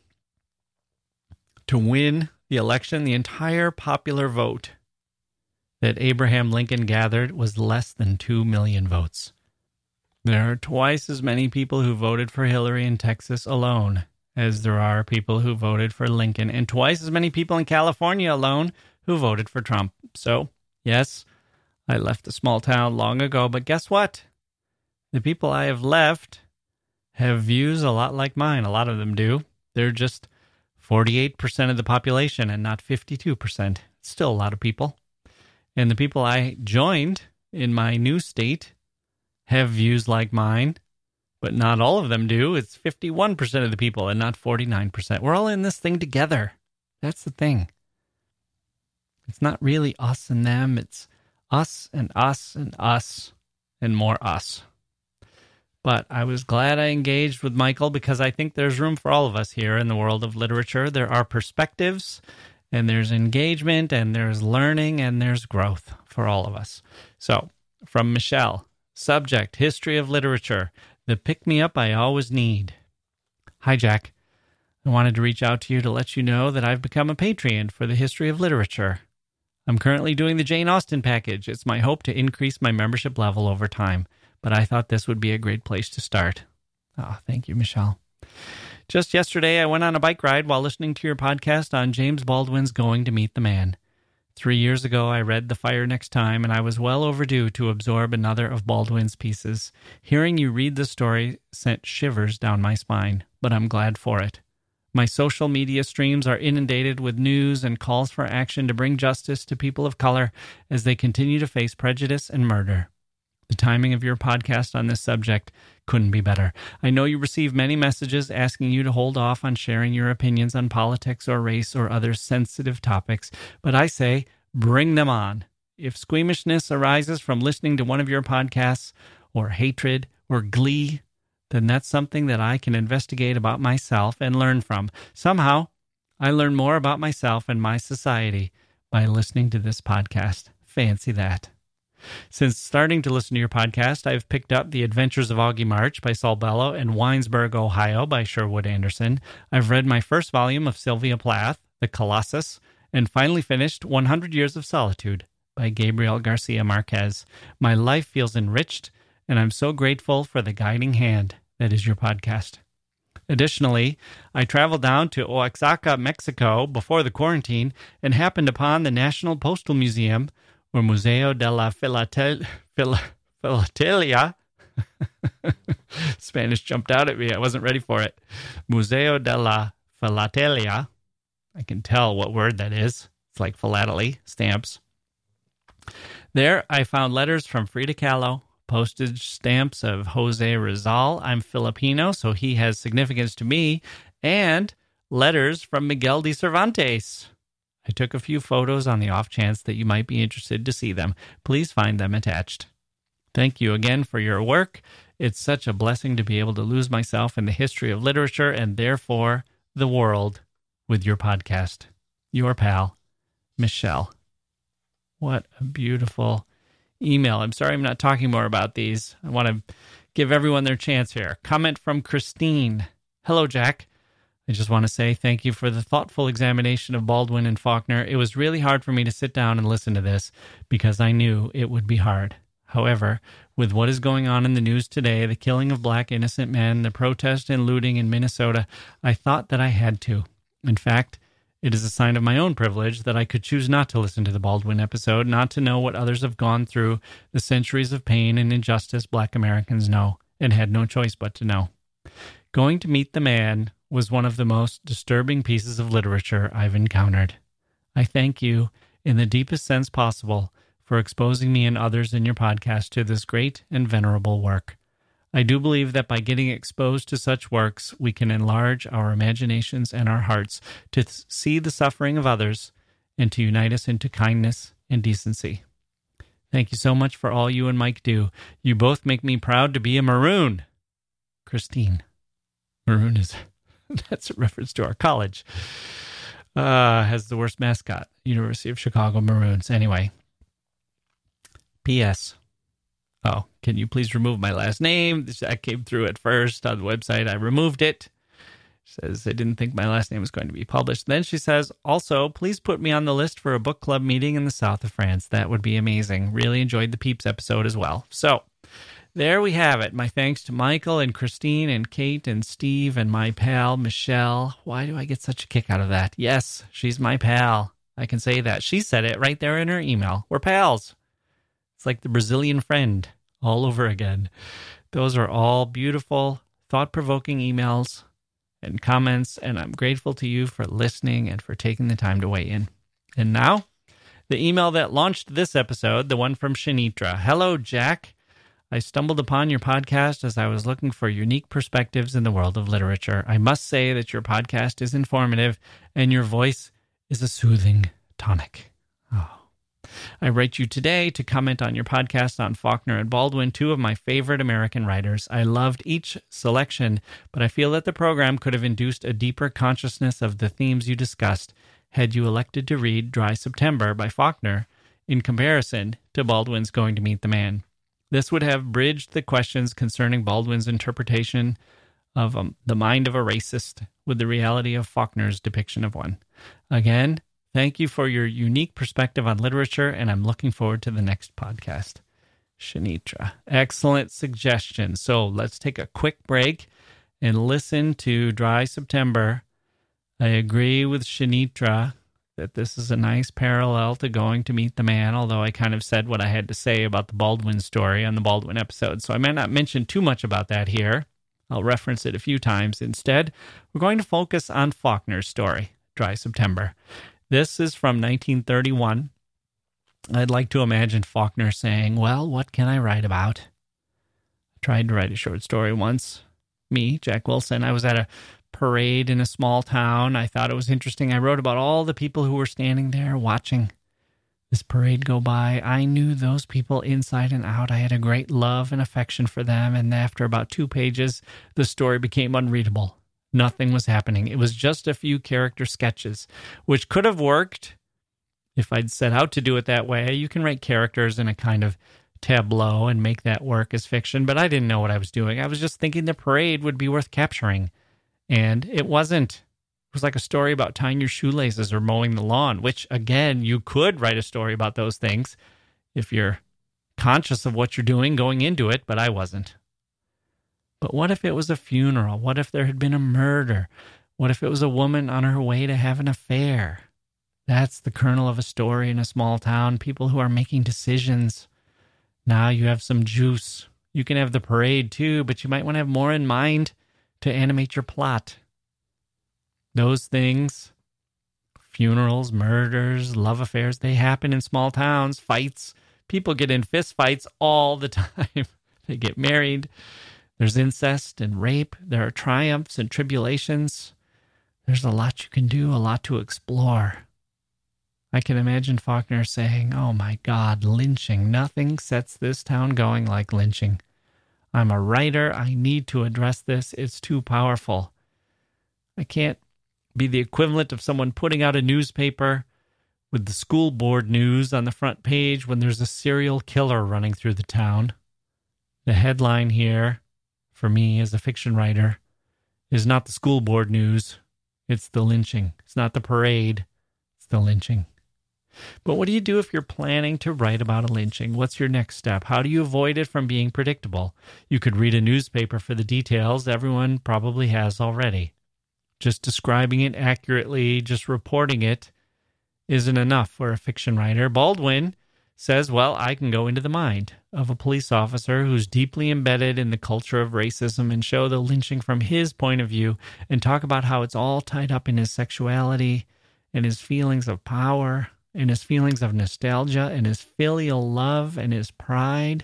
to win the election? The entire popular vote that Abraham Lincoln gathered was less than two million votes. There are twice as many people who voted for Hillary in Texas alone as there are people who voted for Lincoln, and twice as many people in California alone who voted for Trump. So, yes, I left the small town long ago, but guess what? The people I have left have views a lot like mine. A lot of them do. They're just forty-eight percent of the population and not fifty-two percent. It's still a lot of people. And the people I joined in my new state have views like mine, but not all of them do. It's fifty-one percent of the people and not forty-nine percent. We're all in this thing together. That's the thing. It's not really us and them. It's us and us and us and more us. But I was glad I engaged with Michael because I think there's room for all of us here in the world of literature. There are perspectives, and there's engagement, and there's learning, and there's growth for all of us. So, from Michelle, subject, history of literature, the pick-me-up I always need. Hi, Jack. I wanted to reach out to you to let you know that I've become a Patreon for the history of literature. I'm currently doing the Jane Austen package. It's my hope to increase my membership level over time, but I thought this would be a great place to start. Oh, thank you, Michelle. Just yesterday, I went on a bike ride while listening to your podcast on James Baldwin's Going to Meet the Man. Three years ago, I read The Fire Next Time, and I was well overdue to absorb another of Baldwin's pieces. Hearing you read the story sent shivers down my spine, but I'm glad for it. My social media streams are inundated with news and calls for action to bring justice to people of color as they continue to face prejudice and murder. The timing of your podcast on this subject couldn't be better. I know you receive many messages asking you to hold off on sharing your opinions on politics or race or other sensitive topics, but I say, bring them on. If squeamishness arises from listening to one of your podcasts, or hatred, or glee, then that's something that I can investigate about myself and learn from. Somehow, I learn more about myself and my society by listening to this podcast. Fancy that. Since starting to listen to your podcast, I've picked up The Adventures of Augie March by Saul Bellow and Winesburg, Ohio by Sherwood Anderson. I've read my first volume of Sylvia Plath, The Colossus, and finally finished one hundred Years of Solitude by Gabriel Garcia Marquez. My life feels enriched, and I'm so grateful for the guiding hand that is your podcast. Additionally, I traveled down to Oaxaca, Mexico before the quarantine and happened upon the National Postal Museum, or Museo de la Filatel- Fil- Filatelia. Spanish jumped out at me. I wasn't ready for it. Museo de la Filatelia. I can tell what word that is. It's like philately, stamps. There, I found letters from Frida Kahlo, postage stamps of Jose Rizal. I'm Filipino, so he has significance to me, and letters from Miguel de Cervantes. I took a few photos on the off chance that you might be interested to see them. Please find them attached. Thank you again for your work. It's such a blessing to be able to lose myself in the history of literature and therefore the world with your podcast. Your pal, Michelle. What a beautiful email. I'm sorry I'm not talking more about these. I want to give everyone their chance here. Comment from Christine. Hello, Jack. I just want to say thank you for the thoughtful examination of Baldwin and Faulkner. It was really hard for me to sit down and listen to this because I knew it would be hard. However, with what is going on in the news today, the killing of black innocent men, the protest and looting in Minnesota, I thought that I had to. In fact, it is a sign of my own privilege that I could choose not to listen to the Baldwin episode, not to know what others have gone through, the centuries of pain and injustice black Americans know, and had no choice but to know. Going to Meet the Man was one of the most disturbing pieces of literature I've encountered. I thank you, in the deepest sense possible, for exposing me and others in your podcast to this great and venerable work. I do believe that by getting exposed to such works, we can enlarge our imaginations and our hearts to th- see the suffering of others and to unite us into kindness and decency. Thank you so much for all you and Mike do. You both make me proud to be a Maroon. Christine. Maroon is... That's a reference to our college. Uh, has the worst mascot, University of Chicago Maroons. Anyway. P S. Oh, can you please remove my last name? That came through at first on the website. I removed it. She says, I didn't think my last name was going to be published. Then she says, also, please put me on the list for a book club meeting in the south of France. That would be amazing. Really enjoyed the Peeps episode as well. So, there we have it. My thanks to Michael and Christine and Kate and Steve and my pal, Michelle. Why do I get such a kick out of that? Yes, she's my pal. I can say that. She said it right there in her email. We're pals. It's like the Brazilian friend all over again. Those are all beautiful, thought-provoking emails and comments, and I'm grateful to you for listening and for taking the time to weigh in. And now, the email that launched this episode, the one from Shanitra. Hello, Jack. I stumbled upon your podcast as I was looking for unique perspectives in the world of literature. I must say that your podcast is informative and your voice is a soothing tonic. Oh. I write you today to comment on your podcast on Faulkner and Baldwin, two of my favorite American writers. I loved each selection, but I feel that the program could have induced a deeper consciousness of the themes you discussed had you elected to read Dry September by Faulkner in comparison to Baldwin's Going to Meet the Man. This would have bridged the questions concerning Baldwin's interpretation of um, the mind of a racist with the reality of Faulkner's depiction of one. Again, Thank you for your unique perspective on literature, and I'm looking forward to the next podcast. Shanitra. Excellent suggestion. So let's take a quick break and listen to Dry September. I agree with Shanitra that this is a nice parallel to Going to Meet the Man, although I kind of said what I had to say about the Baldwin story on the Baldwin episode, so I may not mention too much about that here. I'll reference it a few times. Instead, we're going to focus on Faulkner's story, Dry September. This is from nineteen thirty-one. I'd like to imagine Faulkner saying, well, what can I write about? I tried to write a short story once. Me, Jack Wilson, I was at a parade in a small town. I thought it was interesting. I wrote about all the people who were standing there watching this parade go by. I knew those people inside and out. I had a great love and affection for them, and after about two pages, the story became unreadable. Nothing was happening. It was just a few character sketches, which could have worked if I'd set out to do it that way. You can write characters in a kind of tableau and make that work as fiction, but I didn't know what I was doing. I was just thinking the parade would be worth capturing, and it wasn't. It was like a story about tying your shoelaces or mowing the lawn, which, again, you could write a story about those things if you're conscious of what you're doing going into it, but I wasn't. But what if it was a funeral? What if there had been a murder? What if it was a woman on her way to have an affair? That's the kernel of a story in a small town, people who are making decisions. Now you have some juice. You can have the parade too, but you might want to have more in mind to animate your plot. Those things, funerals, murders, love affairs, they happen in small towns, fights. People get in fist fights all the time. They get married. There's incest and rape. There are triumphs and tribulations. There's a lot you can do, a lot to explore. I can imagine Faulkner saying, oh my God, lynching. Nothing sets this town going like lynching. I'm a writer. I need to address this. It's too powerful. I can't be the equivalent of someone putting out a newspaper with the school board news on the front page when there's a serial killer running through the town. The headline here, for me as a fiction writer, is not the school board news. It's the lynching. It's not the parade. It's the lynching. But what do you do if you're planning to write about a lynching? What's your next step? How do you avoid it from being predictable? You could read a newspaper for the details. Everyone probably has already. Just describing it accurately, just reporting it, isn't enough for a fiction writer. Baldwin says, well, I can go into the mind of a police officer who's deeply embedded in the culture of racism and show the lynching from his point of view and talk about how it's all tied up in his sexuality and his feelings of power and his feelings of nostalgia and his filial love and his pride.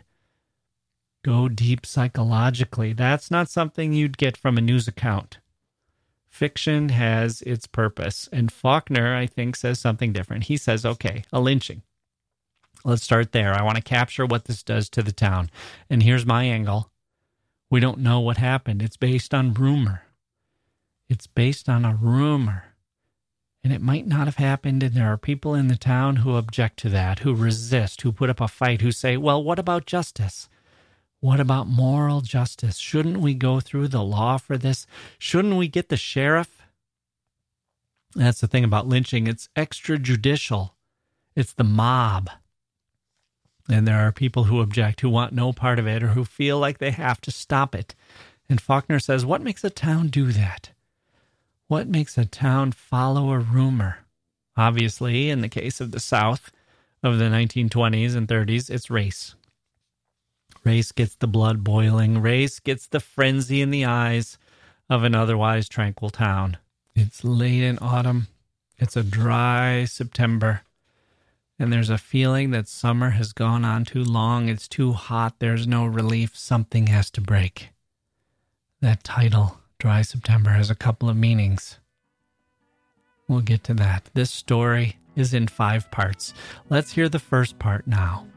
Go deep psychologically. That's not something you'd get from a news account. Fiction has its purpose. And Faulkner, I think, says something different. He says, okay, a lynching. Let's start there. I want to capture what this does to the town. And here's my angle. We don't know what happened. It's based on rumor. It's based on a rumor. And it might not have happened, and there are people in the town who object to that, who resist, who put up a fight, who say, well, what about justice? What about moral justice? Shouldn't we go through the law for this? Shouldn't we get the sheriff? That's the thing about lynching. It's extrajudicial. It's the mob. And there are people who object, who want no part of it, or who feel like they have to stop it. And Faulkner says, what makes a town do that? What makes a town follow a rumor? Obviously, in the case of the South of the nineteen twenties and thirties, it's race. Race gets the blood boiling. Race gets the frenzy in the eyes of an otherwise tranquil town. It's late in autumn. It's a dry September. And there's a feeling that summer has gone on too long. It's too hot. There's no relief. Something has to break. That title, Dry September, has a couple of meanings. We'll get to that. This story is in five parts. Let's hear the first part now.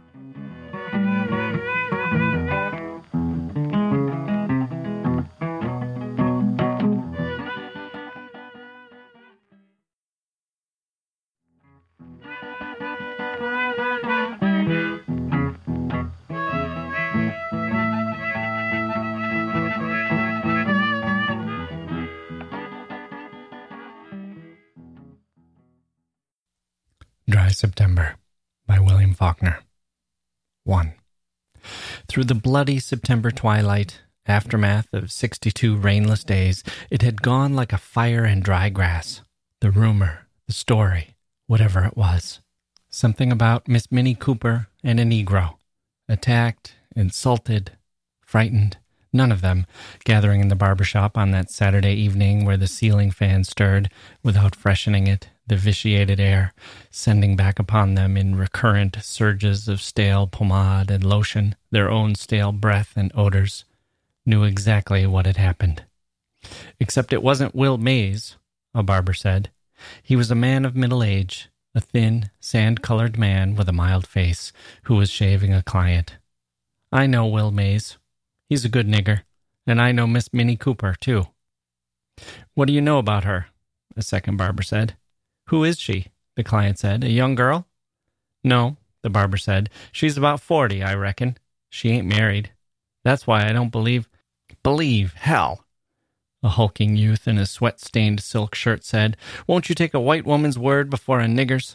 September by William Faulkner. one. Through the bloody September twilight, aftermath of sixty-two rainless days, it had gone like a fire in dry grass. The rumor, the story, whatever it was. Something about Miss Minnie Cooper and a Negro. Attacked, insulted, frightened. None of them gathering in the barbershop on that Saturday evening where the ceiling fan stirred without freshening it, the vitiated air, sending back upon them in recurrent surges of stale pomade and lotion, their own stale breath and odors, knew exactly what had happened. Except it wasn't Will Mays, a barber said. He was a man of middle age, a thin, sand-colored man with a mild face, who was shaving a client. I know Will Mays. He's a good nigger, and I know Miss Minnie Cooper, too. What do you know about her? A second barber said. Who is she? The client said. A young girl? No, the barber said. She's about forty, I reckon. She ain't married. That's why I don't believe... Believe, hell! A hulking youth in a sweat-stained silk shirt said, Won't you take a white woman's word before a nigger's?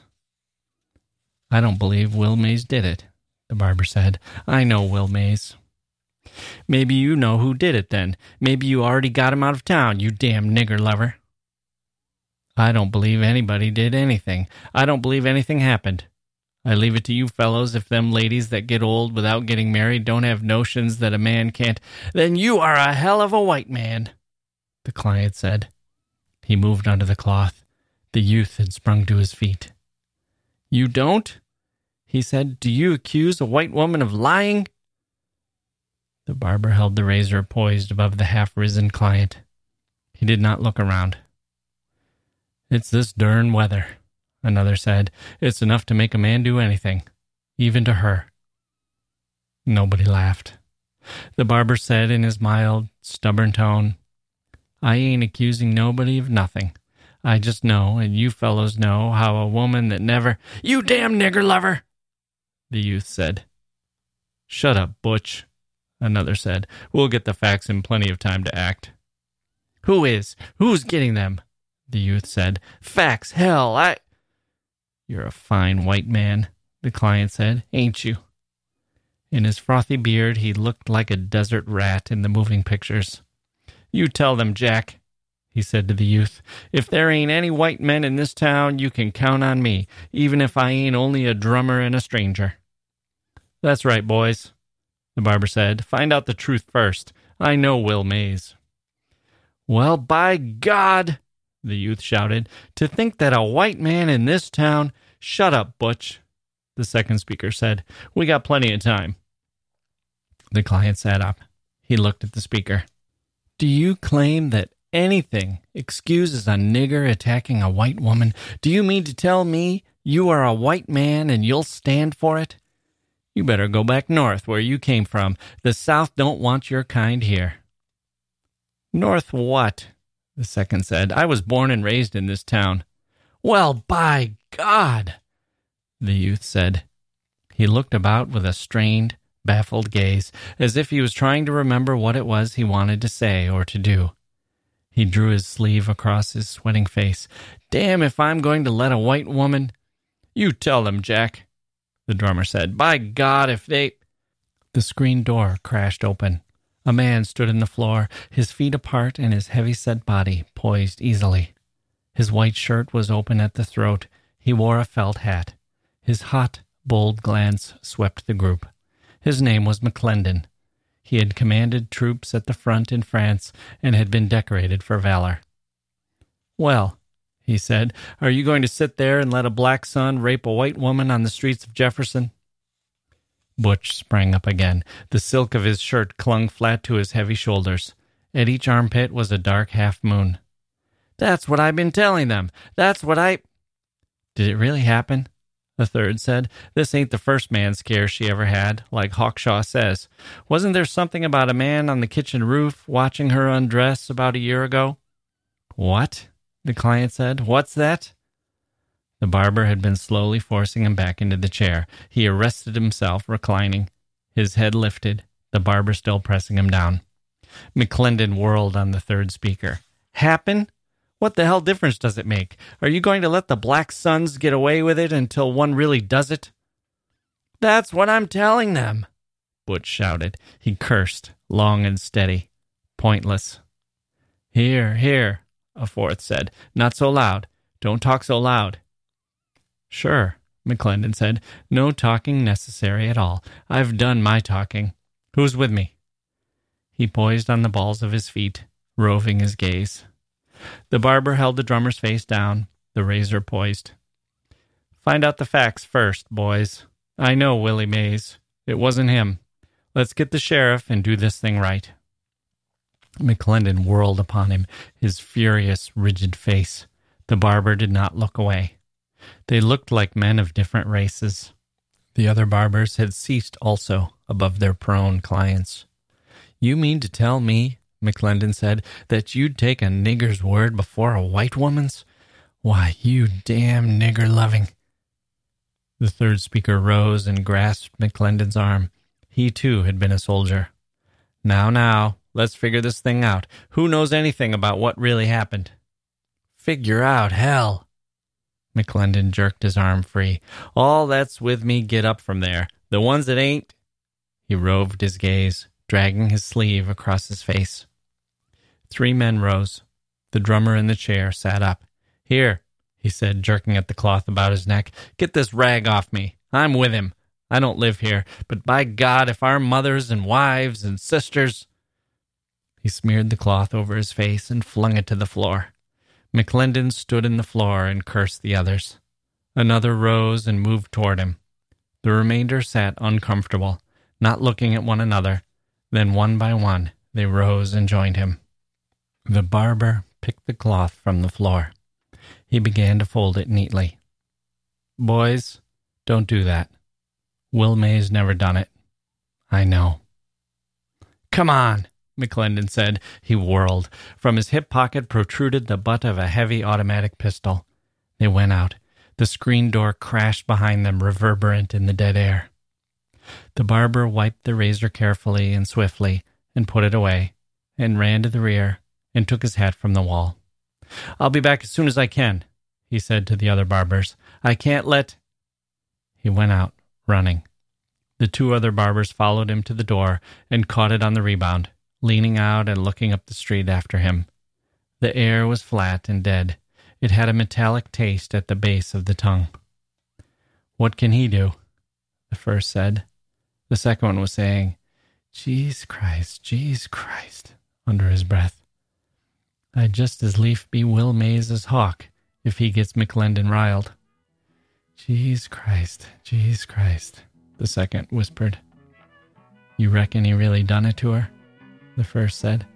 I don't believe Will Mays did it, the barber said. I know Will Mays. Maybe you know who did it, then. Maybe you already got him out of town, you damn nigger lover. I don't believe anybody did anything. I don't believe anything happened. I leave it to you fellows if them ladies that get old without getting married don't have notions that a man can't... Then you are a hell of a white man, the client said. He moved under the cloth. The youth had sprung to his feet. You don't? He said. Do you accuse a white woman of lying? The barber held the razor poised above the half-risen client. He did not look around. It's this dern weather, another said. It's enough to make a man do anything, even to her. Nobody laughed. The barber said in his mild, stubborn tone, I ain't accusing nobody of nothing. I just know, and you fellows know, how a woman that never... You damn nigger lover! The youth said. Shut up, Butch, another said. We'll get the facts in plenty of time to act. Who is? Who's getting them? The youth said. Facts, hell, I... You're a fine white man, the client said, ain't you? In his frothy beard, he looked like a desert rat in the moving pictures. You tell them, Jack, he said to the youth. If there ain't any white men in this town, you can count on me, even if I ain't only a drummer and a stranger. That's right, boys, the barber said. Find out the truth first. I know Will Mays. Well, by God, the youth shouted, to think that a white man in this town... Shut up, Butch, the second speaker said. We got plenty of time. The client sat up. He looked at the speaker. Do you claim that anything excuses a nigger attacking a white woman? Do you mean to tell me you are a white man and you'll stand for it? You better go back north where you came from. The South don't want your kind here. North what? The second said. I was born and raised in this town. Well, by God, the youth said. He looked about with a strained, baffled gaze, as if he was trying to remember what it was he wanted to say or to do. He drew his sleeve across his sweating face. Damn if I'm going to let a white woman... You tell them, Jack, the drummer said. By God, if they... The screen door crashed open. A man stood on the floor, his feet apart and his heavy-set body poised easily. His white shirt was open at the throat. He wore a felt hat. His hot, bold glance swept the group. His name was McClendon. He had commanded troops at the front in France and had been decorated for valor. Well, he said, are you going to sit there and let a black son rape a white woman on the streets of Jefferson? Butch sprang up again. The silk of his shirt clung flat to his heavy shoulders. At each armpit was a dark half-moon. That's what I've been telling them. That's what I... Did it really happen? A third said. This ain't the first man scare she ever had, like Hawkshaw says. Wasn't there something about a man on the kitchen roof watching her undress about a year ago? What? The client said. What's that? The barber had been slowly forcing him back into the chair. He arrested himself, reclining, his head lifted, the barber still pressing him down. McClendon whirled on the third speaker. Happen? What the hell difference does it make? Are you going to let the Black Suns get away with it until one really does it? That's what I'm telling them, Butch shouted. He cursed, long and steady. Pointless. Here, here, a fourth said. Not so loud. Don't talk so loud. Sure, McClendon said. No talking necessary at all. I've done my talking. Who's with me? He poised on the balls of his feet, roving his gaze. The barber held the drummer's face down, the razor poised. Find out the facts first, boys. I know Willie Mays. It wasn't him. Let's get the sheriff and do this thing right. McClendon whirled upon him, his furious, rigid face. The barber did not look away. They looked like men of different races. The other barbers had ceased also above their prone clients. You mean to tell me, McClendon said, that you'd take a nigger's word before a white woman's? Why, you damn nigger-loving. The third speaker rose and grasped McClendon's arm. He, too, had been a soldier. Now, now, let's figure this thing out. Who knows anything about what really happened? Figure out, hell. McClendon jerked his arm free. All that's with me get up from there. The ones that ain't... He roved his gaze, dragging his sleeve across his face. Three men rose. The drummer in the chair sat up. Here, he said, jerking at the cloth about his neck. Get this rag off me. I'm with him. I don't live here, but by God, if our mothers and wives and sisters... He smeared the cloth over his face and flung it to the floor. McClendon stood in the floor and cursed the others. Another rose and moved toward him. The remainder sat uncomfortable, not looking at one another. Then one by one, they rose and joined him. The barber picked the cloth from the floor. He began to fold it neatly. Boys, don't do that. Will Mays never done it. I know. Come on, McClendon said. He whirled. From his hip pocket protruded the butt of a heavy automatic pistol. They went out. The screen door crashed behind them, reverberant in the dead air. The barber wiped the razor carefully and swiftly and put it away, and ran to the rear and took his hat from the wall. I'll be back as soon as I can, he said to the other barbers. I can't let... He went out, running. The two other barbers followed him to the door and caught it on the rebound, leaning out and looking up the street after him. The air was flat and dead. It had a metallic taste at the base of the tongue. What can he do? The first said. The second one was saying, Jeez Christ, Jeez Christ, under his breath. I'd just as lief be Will Mays as Hawk if he gets McClendon riled. Jeez Christ, Jeez Christ, the second whispered. You reckon he really done it to her? The first said.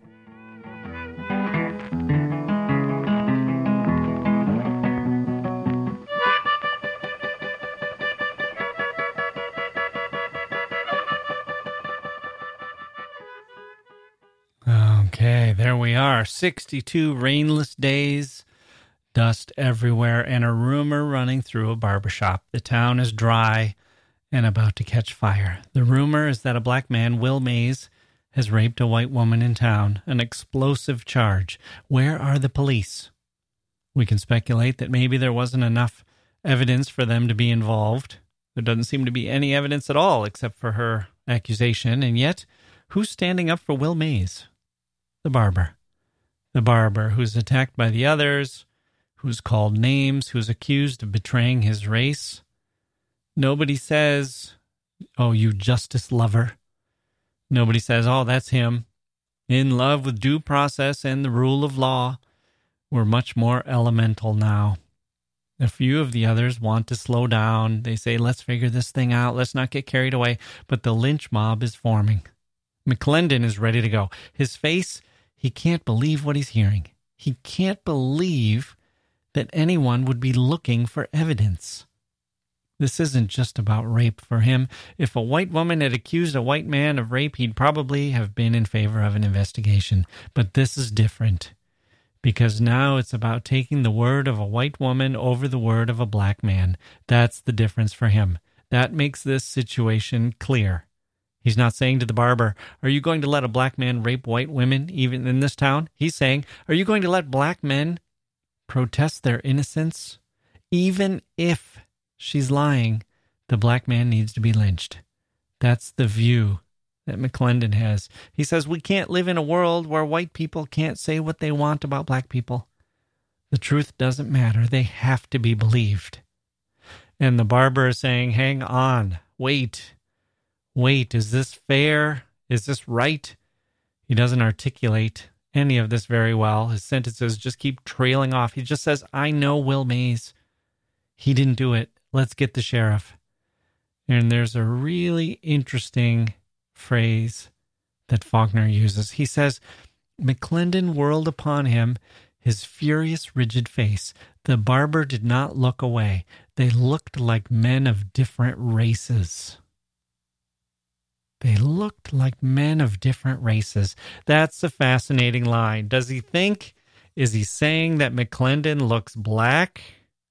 Okay, there we are. sixty-two rainless days, dust everywhere, and a rumor running through a barbershop. The town is dry and about to catch fire. The rumor is that a black man, Will Mays, has raped a white woman in town, an explosive charge. Where are the police? We can speculate that maybe there wasn't enough evidence for them to be involved. There doesn't seem to be any evidence at all except for her accusation, and yet, who's standing up for Will Mays? The barber. The barber who's attacked by the others, who's called names, who's accused of betraying his race. Nobody says, oh, you justice lover. Nobody says, oh, that's him. In love with due process and the rule of law. We're much more elemental now. A few of the others want to slow down. They say, let's figure this thing out. Let's not get carried away. But the lynch mob is forming. McClendon is ready to go. His face, he can't believe what he's hearing. He can't believe that anyone would be looking for evidence. This isn't just about rape for him. If a white woman had accused a white man of rape, he'd probably have been in favor of an investigation. But this is different, because now it's about taking the word of a white woman over the word of a black man. That's the difference for him. That makes this situation clear. He's not saying to the barber, are you going to let a black man rape white women even in this town? He's saying, are you going to let black men protest their innocence. Even if she's lying, the black man needs to be lynched. That's the view that McClendon has. He says we can't live in a world where white people can't say what they want about black people. The truth doesn't matter. They have to be believed. And the barber is saying, hang on, wait, wait, is this fair? Is this right? He doesn't articulate any of this very well. His sentences just keep trailing off. He just says, I know Will Mays. He didn't do it. Let's get the sheriff. And there's a really interesting phrase that Faulkner uses. He says, McClendon whirled upon him his furious, rigid face. The barber did not look away. They looked like men of different races. They looked like men of different races. That's a fascinating line. Does he think, is he saying that McClendon looks black?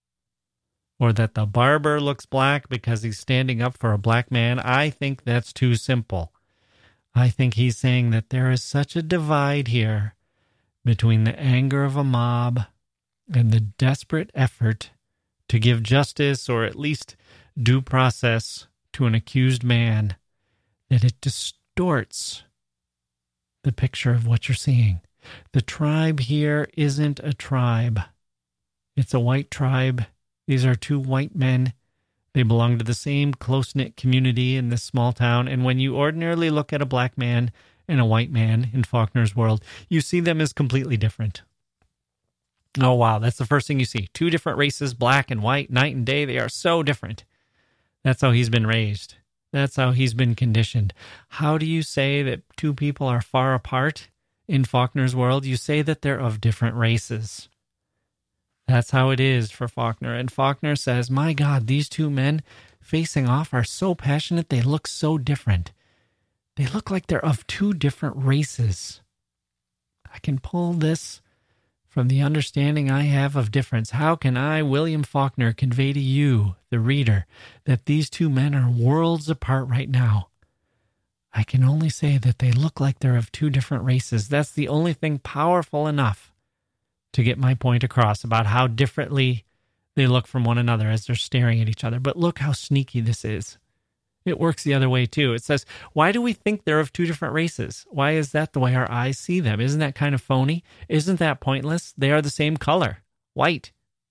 Or that the barber looks black because he's standing up for a black man? I think that's too simple. I think he's saying that there is such a divide here between the anger of a mob and the desperate effort to give justice or at least due process to an accused man that it distorts the picture of what you're seeing. The tribe here isn't a tribe. It's a white tribe. These are two white men. They belong to the same close-knit community in this small town. And when you ordinarily look at a black man and a white man in Faulkner's world, you see them as completely different. Oh, wow. That's the first thing you see. Two different races, black and white, night and day. They are so different. That's how he's been raised. That's how he's been conditioned. How do you say that two people are far apart in Faulkner's world? You say that they're of different races. That's how it is for Faulkner. And Faulkner says, my God, these two men facing off are so passionate. They look so different. They look like they're of two different races. I can pull this from the understanding I have of difference. How can I, William Faulkner, convey to you, the reader, that these two men are worlds apart right now? I can only say that they look like they're of two different races. That's the only thing powerful enough to get my point across about how differently they look from one another as they're staring at each other. But look how sneaky this is. It works the other way too. It says, why do we think they're of two different races? Why is that the way our eyes see them? Isn't that kind of phony? Isn't that pointless? They are the same color, white.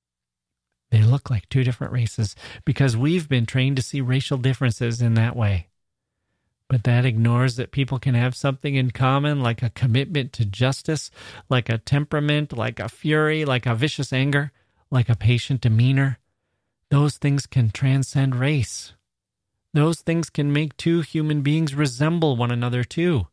They look like two different races because we've been trained to see racial differences in that way. But that ignores that people can have something in common, like a commitment to justice, like a temperament, like a fury, like a vicious anger, like a patient demeanor. Those things can transcend race. Those things can make two human beings resemble one another too.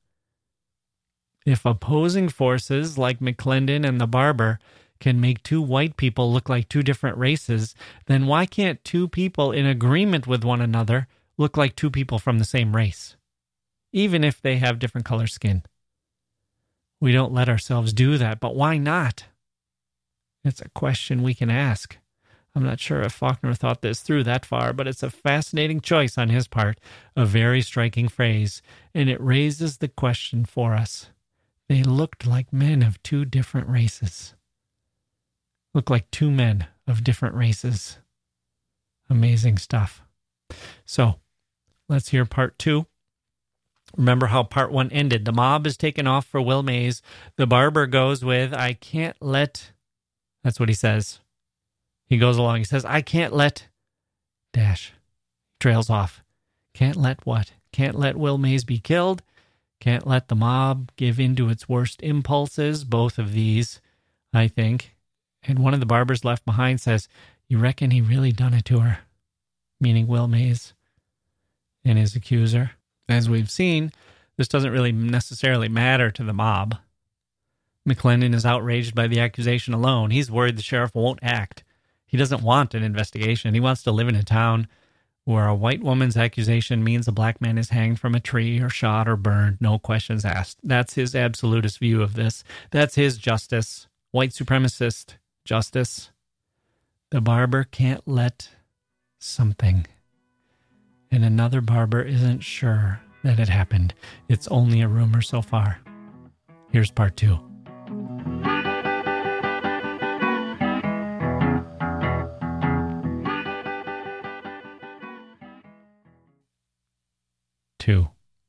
If opposing forces like McClendon and the barber can make two white people look like two different races, then why can't two people in agreement with one another look like two people from the same race, even if they have different color skin? We don't let ourselves do that, but why not? It's a question we can ask. I'm not sure if Faulkner thought this through that far, but it's a fascinating choice on his part, a very striking phrase, and it raises the question for us. They looked like men of two different races. Looked like two men of different races. Amazing stuff. So, let's hear part two. Remember how part one ended. The mob is taken off for Will Mays. The barber goes with, I can't let... That's what he says. He goes along. He says, I can't let... Dash. Trails off. Can't let what? Can't let Will Mays be killed. Can't let the mob give in to its worst impulses. Both of these, I think. And one of the barbers left behind says, you reckon he really done it to her? Meaning Will Mays and his accuser. As we've seen, this doesn't really necessarily matter to the mob. McClendon is outraged by the accusation alone. He's worried the sheriff won't act. He doesn't want an investigation. He wants to live in a town where a white woman's accusation means a black man is hanged from a tree or shot or burned, no questions asked. That's his absolutist view of this. That's his justice. White supremacist justice. The barber can't let something. And another barber isn't sure that it happened. It's only a rumor so far. Here's part two. too.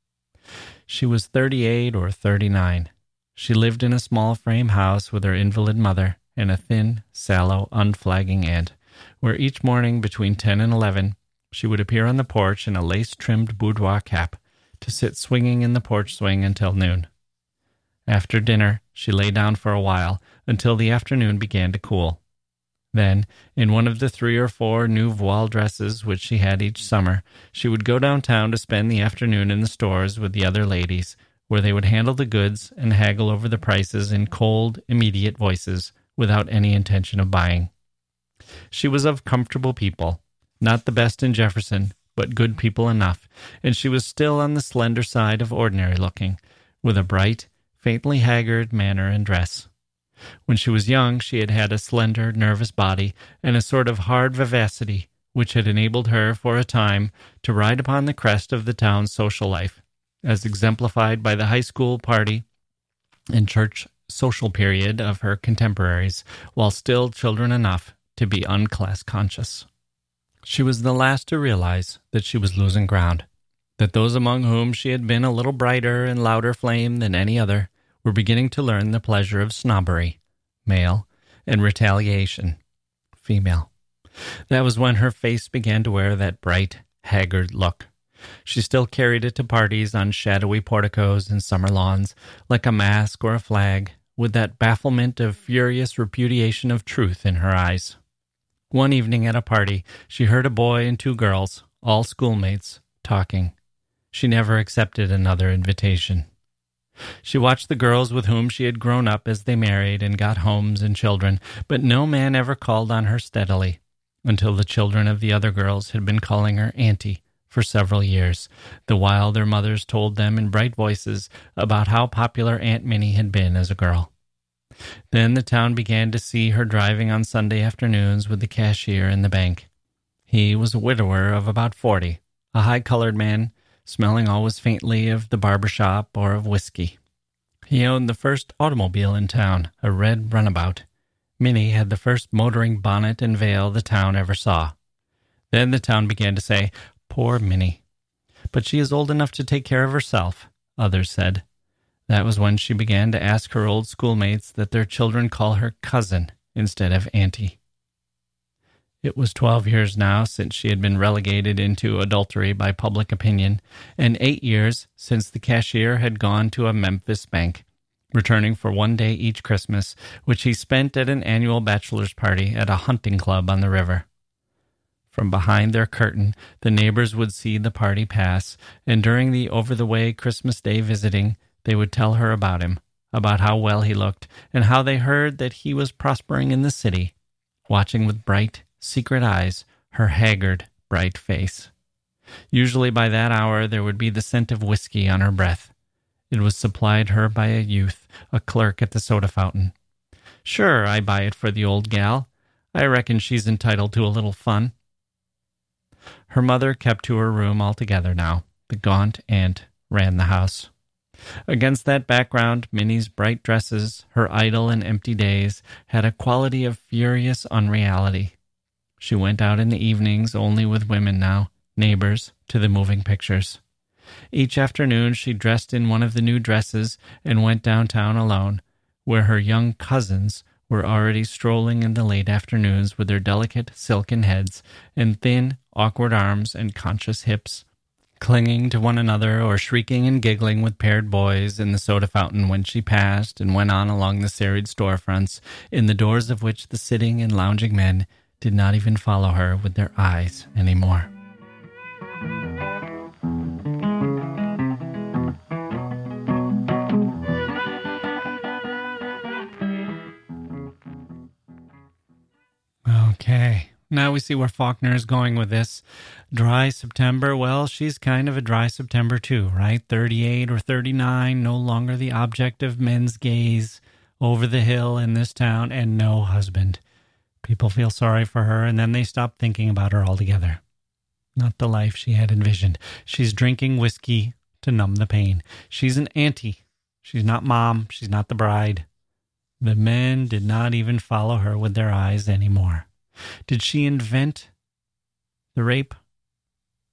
She was thirty-eight or thirty-nine. She lived in a small frame house with her invalid mother and a thin, sallow, unflagging aunt, where each morning between ten and eleven she would appear on the porch in a lace-trimmed boudoir cap to sit swinging in the porch swing until noon. After dinner, she lay down for a while until the afternoon began to cool. Then, in one of the three or four new voile dresses which she had each summer, she would go downtown to spend the afternoon in the stores with the other ladies, where they would handle the goods and haggle over the prices in cold, immediate voices, without any intention of buying. She was of comfortable people, not the best in Jefferson, but good people enough, and she was still on the slender side of ordinary looking, with a bright, faintly haggard manner and dress. When she was young, she had had a slender, nervous body and a sort of hard vivacity which had enabled her for a time to ride upon the crest of the town's social life, as exemplified by the high school party and church social period of her contemporaries, while still children enough to be unclass conscious. She was the last to realize that she was losing ground, that those among whom she had been a little brighter and louder flame than any other were beginning to learn the pleasure of snobbery, male, and retaliation, female. That was when her face began to wear that bright, haggard look. She still carried it to parties on shadowy porticos and summer lawns, like a mask or a flag, with that bafflement of furious repudiation of truth in her eyes. One evening at a party, she heard a boy and two girls, all schoolmates, talking. She never accepted another invitation. She watched the girls with whom she had grown up as they married and got homes and children, but no man ever called on her steadily, until the children of the other girls had been calling her Auntie for several years, the while their mothers told them in bright voices about how popular Aunt Minnie had been as a girl. Then the town began to see her driving on Sunday afternoons with the cashier in the bank. He was a widower of about forty, a high-colored man, smelling always faintly of the barber shop or of whiskey. He owned the first automobile in town, a red runabout. Minnie had the first motoring bonnet and veil the town ever saw. Then the town began to say, "Poor Minnie. But she is old enough to take care of herself," others said. That was when she began to ask her old schoolmates that their children call her cousin instead of auntie. It was twelve years now since she had been relegated into adultery by public opinion, and eight years since the cashier had gone to a Memphis bank, returning for one day each Christmas, which he spent at an annual bachelor's party at a hunting club on the river. From behind their curtain, the neighbors would see the party pass, and during the over-the-way Christmas Day visiting, they would tell her about him, about how well he looked, and how they heard that he was prospering in the city, watching with bright, secret eyes her haggard, bright face. Usually by that hour there would be the scent of whiskey on her breath. It was supplied her by a youth, a clerk at the soda fountain. "Sure, I buy it for the old gal. I reckon she's entitled to a little fun." Her mother kept to her room altogether now. The gaunt aunt ran the house. Against that background, Minnie's bright dresses, her idle and empty days, had a quality of furious unreality. She went out in the evenings only with women now, neighbors, to the moving pictures. Each afternoon she dressed in one of the new dresses and went downtown alone, where her young cousins were already strolling in the late afternoons with their delicate silken heads and thin, awkward arms and conscious hips, clinging to one another or shrieking and giggling with paired boys in the soda fountain when she passed and went on along the serried storefronts, in the doors of which the sitting and lounging men did not even follow her with their eyes anymore. Okay, now we see where Faulkner is going with this. Dry September, well, she's kind of a dry September too, right? thirty-eight or thirty-nine, no longer the object of men's gaze, over the hill in this town, and no husband. People feel sorry for her, and then they stop thinking about her altogether. Not the life she had envisioned. She's drinking whiskey to numb the pain. She's an auntie. She's not mom. She's not the bride. The men did not even follow her with their eyes anymore. Did she invent the rape?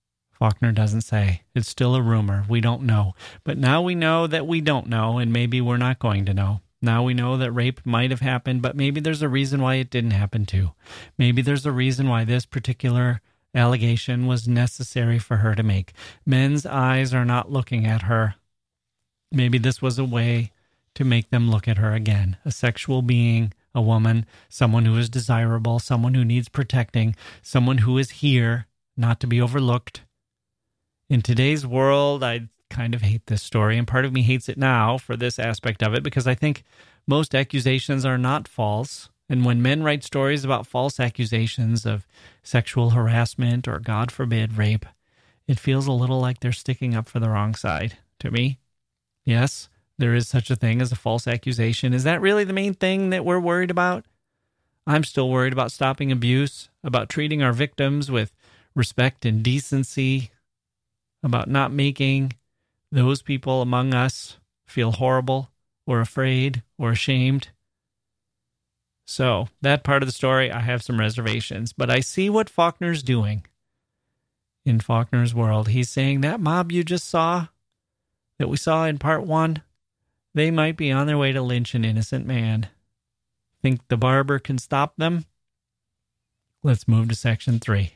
Faulkner doesn't say. It's still a rumor. We don't know. But now we know that we don't know, and maybe we're not going to know. Now we know that rape might have happened, but maybe there's a reason why it didn't happen too. Maybe there's a reason why this particular allegation was necessary for her to make. Men's eyes are not looking at her. Maybe this was a way to make them look at her again. A sexual being, a woman, someone who is desirable, someone who needs protecting, someone who is here, not to be overlooked. In today's world, I kind of hate this story, and part of me hates it now for this aspect of it, because I think most accusations are not false. And when men write stories about false accusations of sexual harassment or, God forbid, rape, it feels a little like they're sticking up for the wrong side to me. Yes, there is such a thing as a false accusation. Is that really the main thing that we're worried about? I'm still worried about stopping abuse, about treating our victims with respect and decency, about not making those people among us feel horrible or afraid or ashamed. So, that part of the story, I have some reservations, but I see what Faulkner's doing. In Faulkner's world, he's saying that mob you just saw, that we saw in part one, they might be on their way to lynch an innocent man. Think the barber can stop them? Let's move to section three.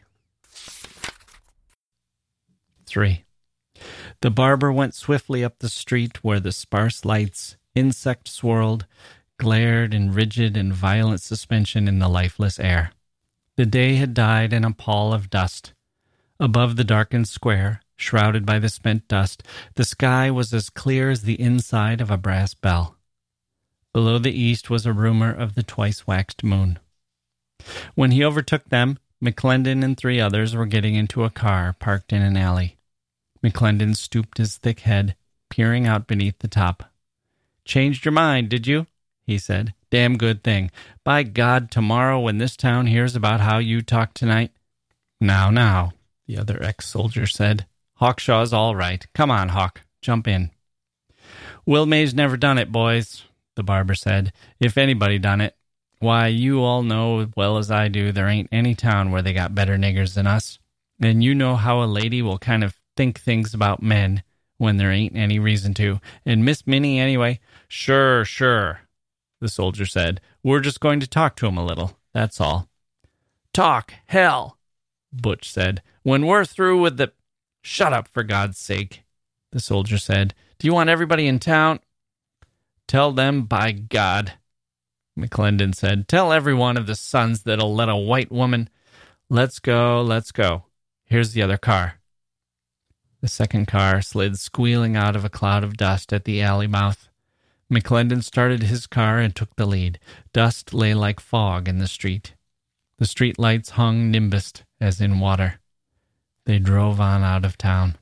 Three. The barber went swiftly up the street where the sparse lights, insect-swirled, glared in rigid and violent suspension in the lifeless air. The day had died in a pall of dust. Above the darkened square, shrouded by the spent dust, the sky was as clear as the inside of a brass bell. Below the east was a rumor of the twice-waxed moon. When he overtook them, McClendon and three others were getting into a car parked in an alley. McClendon stooped his thick head, peering out beneath the top. "Changed your mind, did you?" he said. "Damn good thing. By God, tomorrow when this town hears about how you talked tonight—" "Now, now," the other ex-soldier said. "Hawkshaw's all right. Come on, Hawk. Jump in." "Will May's never done it, boys," the barber said. "If anybody done it. Why, you all know as well as I do there ain't any town where they got better niggers than us. And you know how a lady will kind of think things about men when there ain't any reason to. And Miss Minnie, anyway—" "Sure, sure," the soldier said. "We're just going to talk to him a little, that's all." "Talk, hell," Butch said. "When we're through with the—" "Shut up, for God's sake," the soldier said. "Do you want everybody in town—" "Tell them, by God," McClendon said. "Tell every one of the sons that'll let a white woman—" "Let's go, let's go. Here's the other car." The second car slid squealing out of a cloud of dust at the alley mouth. McClendon started his car and took the lead. Dust lay like fog in the street. The street lights hung nimbused as in water. They drove on out of town.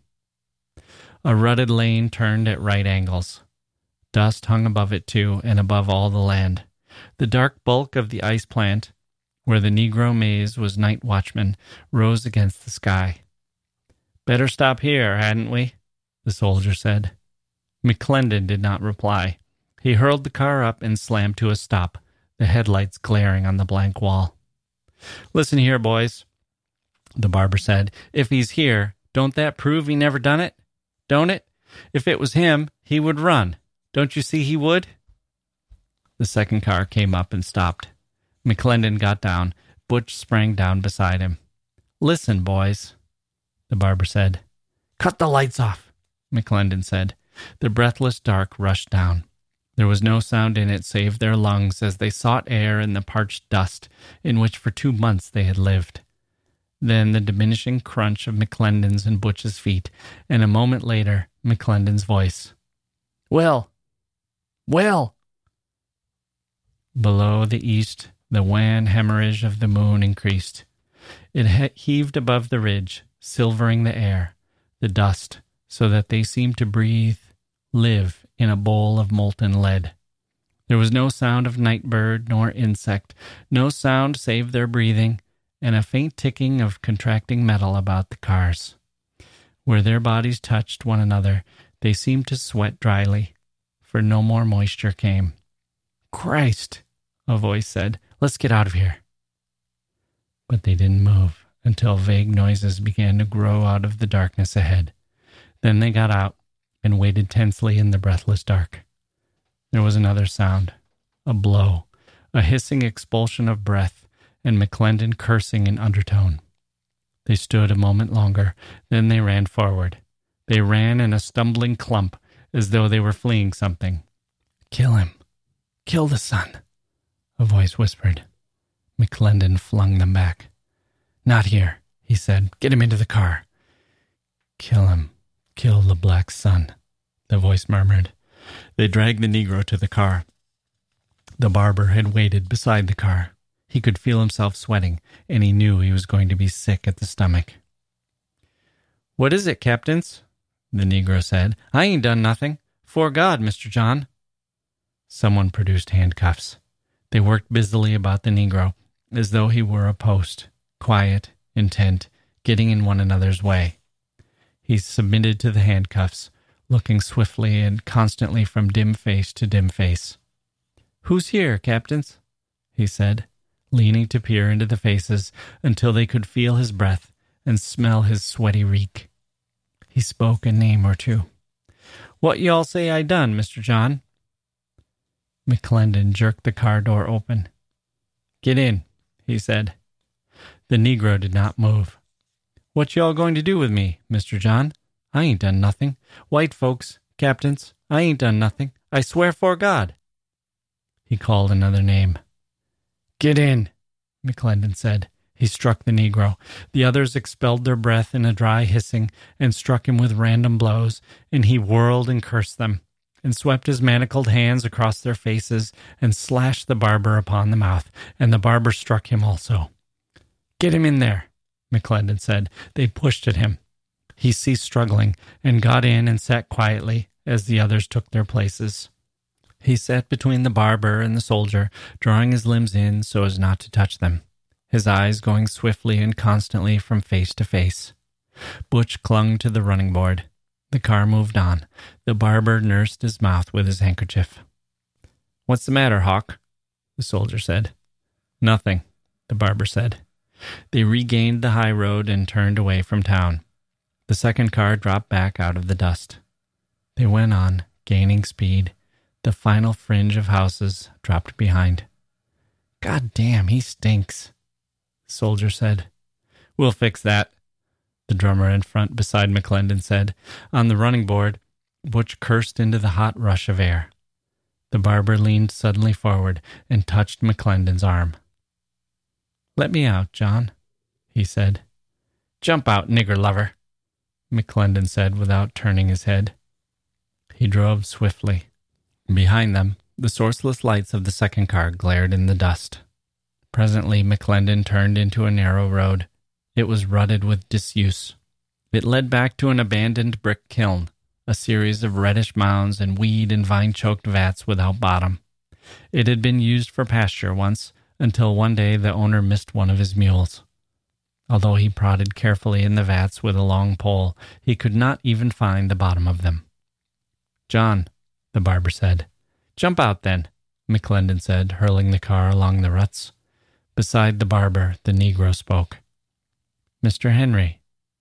A rutted lane turned at right angles. Dust hung above it too, and above all the land. The dark bulk of the ice plant, where the Negro Maze was night watchman, rose against the sky. "Better stop here, hadn't we?" the soldier said. McClendon did not reply. He hurled the car up and slammed to a stop, the headlights glaring on the blank wall. "Listen here, boys," the barber said. "If he's here, don't that prove he never done it? Don't it? If it was him, he would run. Don't you see he would?" The second car came up and stopped. McClendon got down. Butch sprang down beside him. "Listen, boys," the barber said. "Cut the lights off," McClendon said. The breathless dark rushed down. There was no sound in it save their lungs as they sought air in the parched dust in which for two months they had lived. Then the diminishing crunch of McClendon's and Butch's feet, and a moment later, McClendon's voice. "Will! Will!" Below the east, the wan hemorrhage of the moon increased. It he- heaved above the ridge, silvering the air, the dust, so that they seemed to breathe, live in a bowl of molten lead. There was no sound of night bird nor insect, no sound save their breathing, and a faint ticking of contracting metal about the cars. Where their bodies touched one another, they seemed to sweat dryly, for no more moisture came. "Christ," a voice said. "Let's get out of here." But they didn't move until vague noises began to grow out of the darkness ahead. Then they got out and waited tensely in the breathless dark. There was another sound, a blow, a hissing expulsion of breath, and McClendon cursing in undertone. They stood a moment longer, then they ran forward. They ran in a stumbling clump, as though they were fleeing something. "Kill him. Kill the son," a voice whispered. McClendon flung them back. "Not here," he said. "Get him into the car." "Kill him. Kill the black son," the voice murmured. They dragged the Negro to the car. The barber had waited beside the car. He could feel himself sweating, and he knew he was going to be sick at the stomach. "What is it, captains?" the Negro said. "I ain't done nothing. 'Fore God, Mister John." Someone produced handcuffs. They worked busily about the Negro, as though he were a post, quiet, intent, getting in one another's way. He submitted to the handcuffs, looking swiftly and constantly from dim face to dim face. "Who's here, captains?" he said, leaning to peer into the faces until they could feel his breath and smell his sweaty reek. He spoke a name or two. "What you all say I done, Mister John?" McClendon jerked the car door open. "Get in," he said. The Negro did not move. "What you all going to do with me, Mister John? I ain't done nothing. White folks, captains, I ain't done nothing. I swear 'fore God." He called another name. "Get in," McClendon said. He struck the Negro. The others expelled their breath in a dry hissing and struck him with random blows, and he whirled and cursed them, and swept his manacled hands across their faces and slashed the barber upon the mouth, and the barber struck him also. "Get him in there," McClendon said. They pushed at him. He ceased struggling and got in and sat quietly as the others took their places. He sat between the barber and the soldier, drawing his limbs in so as not to touch them, his eyes going swiftly and constantly from face to face. Butch clung to the running board. The car moved on. The barber nursed his mouth with his handkerchief. "What's the matter, Hawk?" the soldier said. "Nothing," the barber said. They regained the high road and turned away from town. The second car dropped back out of the dust. They went on, gaining speed. The final fringe of houses dropped behind. "God damn, he stinks," the soldier said. "We'll fix that," the drummer in front beside McClendon said. On the running board, Butch cursed into the hot rush of air. The barber leaned suddenly forward and touched McClendon's arm. "Let me out, John," he said. "Jump out, nigger lover," McClendon said without turning his head. He drove swiftly. Behind them, the sourceless lights of the second car glared in the dust. Presently, McClendon turned into a narrow road. It was rutted with disuse. It led back to an abandoned brick kiln, a series of reddish mounds and weed and vine-choked vats without bottom. It had been used for pasture once, until one day the owner missed one of his mules. Although he prodded carefully in the vats with a long pole, he could not even find the bottom of them. "John," the barber said. "Jump out, then," McClendon said, hurling the car along the ruts. Beside the barber, the Negro spoke. "Mister Henry."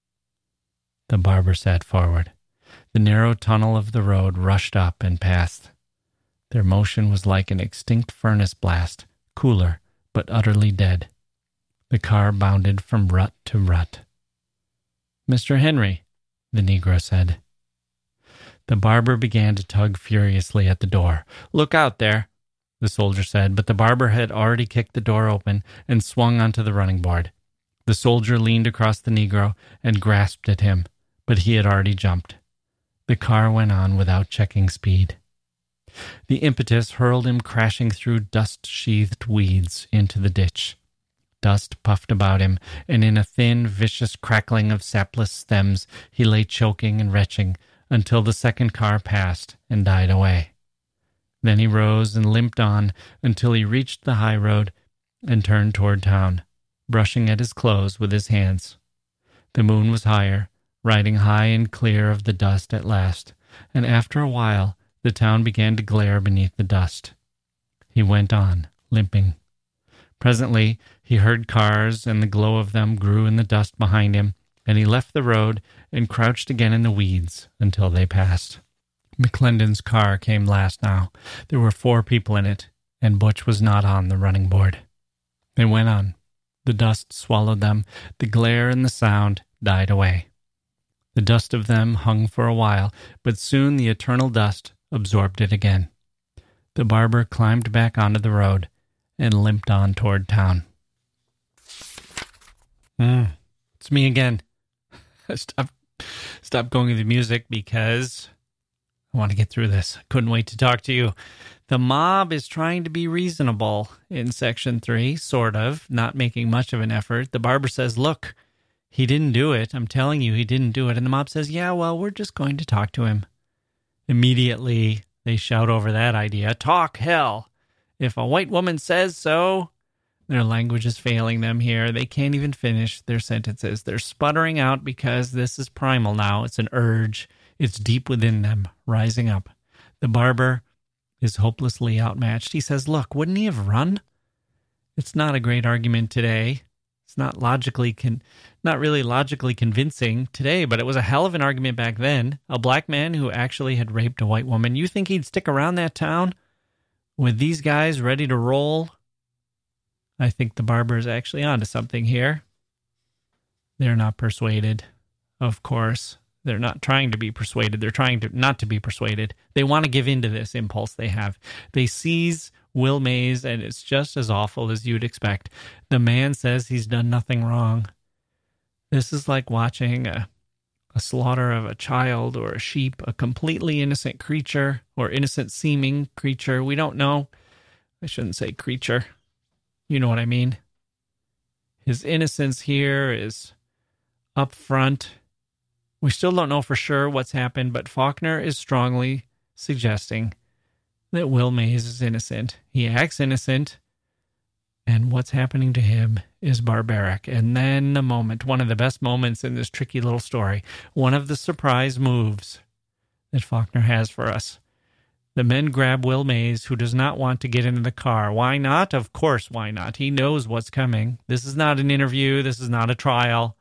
The barber sat forward. The narrow tunnel of the road rushed up and past. Their motion was like an extinct furnace blast, cooler, but utterly dead. The car bounded from rut to rut. "Mister Henry," the Negro said. The barber began to tug furiously at the door. "Look out there," the soldier said, but the barber had already kicked the door open and swung onto the running board. The soldier leaned across the Negro and grasped at him, but he had already jumped. The car went on without checking speed. The impetus hurled him crashing through dust-sheathed weeds into the ditch. Dust puffed about him, and in a thin, vicious crackling of sapless stems, he lay choking and retching until the second car passed and died away. Then he rose and limped on until he reached the high road and turned toward town, brushing at his clothes with his hands. The moon was higher, riding high and clear of the dust at last, and after a while the town began to glare beneath the dust. He went on, limping. Presently He heard cars, and the glow of them grew in the dust behind him, and he left the road and crouched again in the weeds until they passed. McClendon's car came last now. There were four people in it, and Butch was not on the running board. They went on. The dust swallowed them. The glare and the sound died away. The dust of them hung for a while, but soon the eternal dust absorbed it again. The barber climbed back onto the road and limped on toward town. Mm, it's me again. Stop, stop going to the music because I want to get through this. I couldn't wait to talk to you. The mob is trying to be reasonable in Section three, sort of, not making much of an effort. The barber says, look, he didn't do it. I'm telling you, he didn't do it. And the mob says, yeah, well, we're just going to talk to him. Immediately, they shout over that idea, talk, hell. If a white woman says so. Their language is failing them here. They can't even finish their sentences. They're sputtering out because this is primal now. It's an urge. It's deep within them, rising up. The barber is hopelessly outmatched. He says, look, wouldn't he have run? It's not a great argument today. It's not logically, con- not really logically convincing today, but it was a hell of an argument back then. A black man who actually had raped a white woman. You think he'd stick around that town with these guys ready to roll? I think the barber is actually onto something here. They're not persuaded, of course. They're not trying to be persuaded. They're trying to not to be persuaded. They want to give in to this impulse they have. They seize Will Mays, and it's just as awful as you'd expect. The man says he's done nothing wrong. This is like watching a, a slaughter of a child or a sheep, a completely innocent creature or innocent-seeming creature. We don't know. I shouldn't say creature. You know what I mean? His innocence here is up front. We still don't know for sure what's happened, but Faulkner is strongly suggesting that Will Mays is innocent. He acts innocent, and what's happening to him is barbaric. And then the moment, one of the best moments in this tricky little story, one of the surprise moves that Faulkner has for us. The men grab Will Mays, who does not want to get into the car. Why not? Of course, why not? He knows what's coming. This is not an interview. This is not a trial.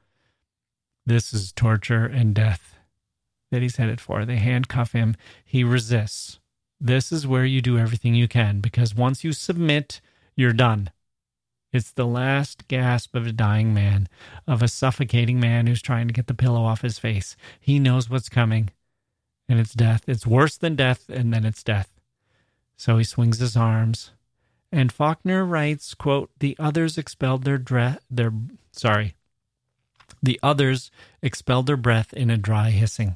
This is torture and death that he's headed for. They handcuff him. He resists. This is where you do everything you can, because once you submit, you're done. It's the last gasp of a dying man, of a suffocating man who's trying to get the pillow off his face. He knows what's coming. And it's death. It's worse than death, and then it's death. So he swings his arms. And Faulkner writes, quote, the others expelled their dre- their sorry. The others expelled their breath in a dry hissing.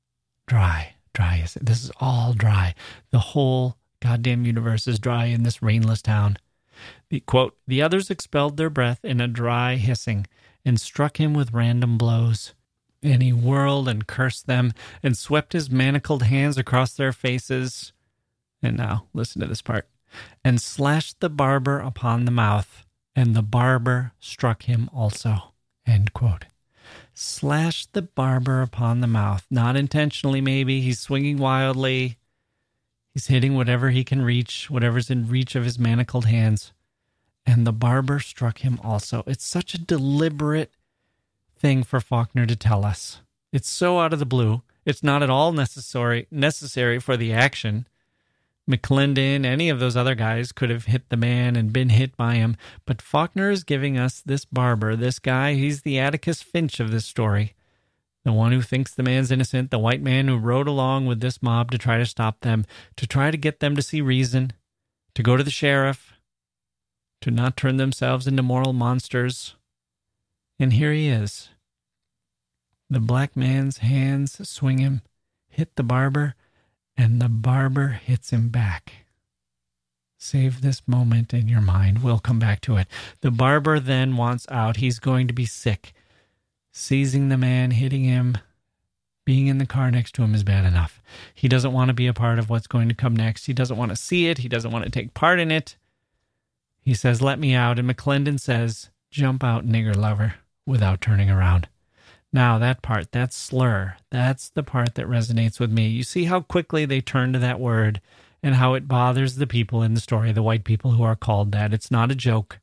Dry, dry hissing. This is all dry. The whole goddamn universe is dry in this rainless town. The quote, the others expelled their breath in a dry hissing and struck him with random blows. And he whirled and cursed them and swept his manacled hands across their faces. And now, listen to this part. And slashed the barber upon the mouth, and the barber struck him also. End quote. Slashed the barber upon the mouth. Not intentionally, maybe. He's swinging wildly. He's hitting whatever he can reach, whatever's in reach of his manacled hands. And the barber struck him also. It's such a deliberate thing for Faulkner to tell us. It's so out of the blue. It's not at all necessary necessary for the action. McClendon, any of those other guys could have hit the man and been hit by him, but Faulkner is giving us this barber, this guy. He's the Atticus Finch of this story, the one who thinks the man's innocent, the white man who rode along with this mob to try to stop them, to try to get them to see reason, to go to the sheriff, to not turn themselves into moral monsters. And here he is. The black man's hands swing him, hit the barber, and the barber hits him back. Save this moment in your mind. We'll come back to it. The barber then wants out. He's going to be sick. Seizing the man, hitting him, being in the car next to him is bad enough. He doesn't want to be a part of what's going to come next. He doesn't want to see it. He doesn't want to take part in it. He says, let me out. And McClendon says, jump out, nigger lover, without turning around. Now, that part, that slur, that's the part that resonates with me. You see how quickly they turn to that word and how it bothers the people in the story, the white people who are called that. It's not a joke.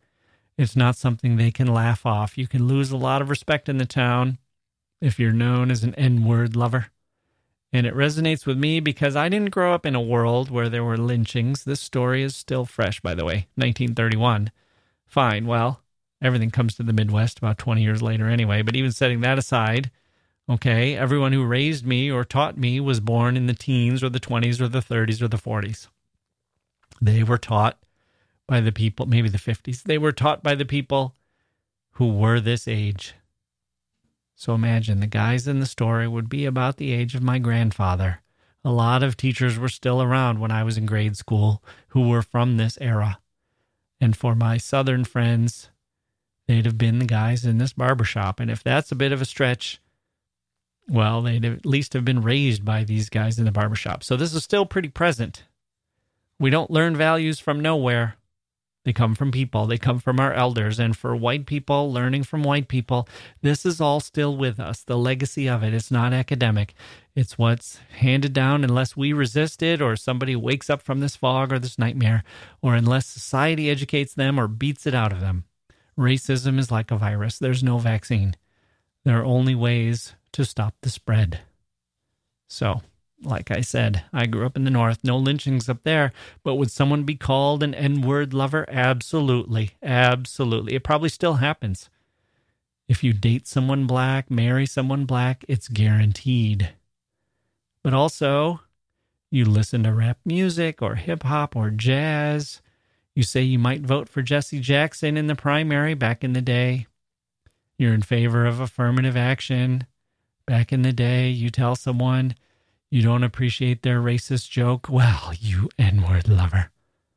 It's not something they can laugh off. You can lose a lot of respect in the town if you're known as an N-word lover. And it resonates with me because I didn't grow up in a world where there were lynchings. This story is still fresh, by the way, nineteen thirty-one. Fine, well, everything comes to the Midwest about twenty years later anyway. But even setting that aside, okay, everyone who raised me or taught me was born in the teens or the twenties or the thirties or the forties. They were taught by the people, maybe the fifties. They were taught by the people who were this age. So imagine the guys in the story would be about the age of my grandfather. A lot of teachers were still around when I was in grade school who were from this era. And for my southern friends, they'd have been the guys in this barbershop. And if that's a bit of a stretch, well, they'd at least have been raised by these guys in the barbershop. So this is still pretty present. We don't learn values from nowhere. They come from people. They come from our elders. And for white people, learning from white people, this is all still with us. The legacy of it. It's not academic. It's what's handed down unless we resist it or somebody wakes up from this fog or this nightmare, or unless society educates them or beats it out of them. Racism is like a virus. There's no vaccine. There are only ways to stop the spread. So, like I said, I grew up in the North. No lynchings up there. But would someone be called an N-word lover? Absolutely. Absolutely. It probably still happens. If you date someone black, marry someone black, it's guaranteed. But also, you listen to rap music or hip-hop or jazz. You say you might vote for Jesse Jackson in the primary back in the day. You're in favor of affirmative action. Back in the day, you tell someone you don't appreciate their racist joke. Well, you N-word lover.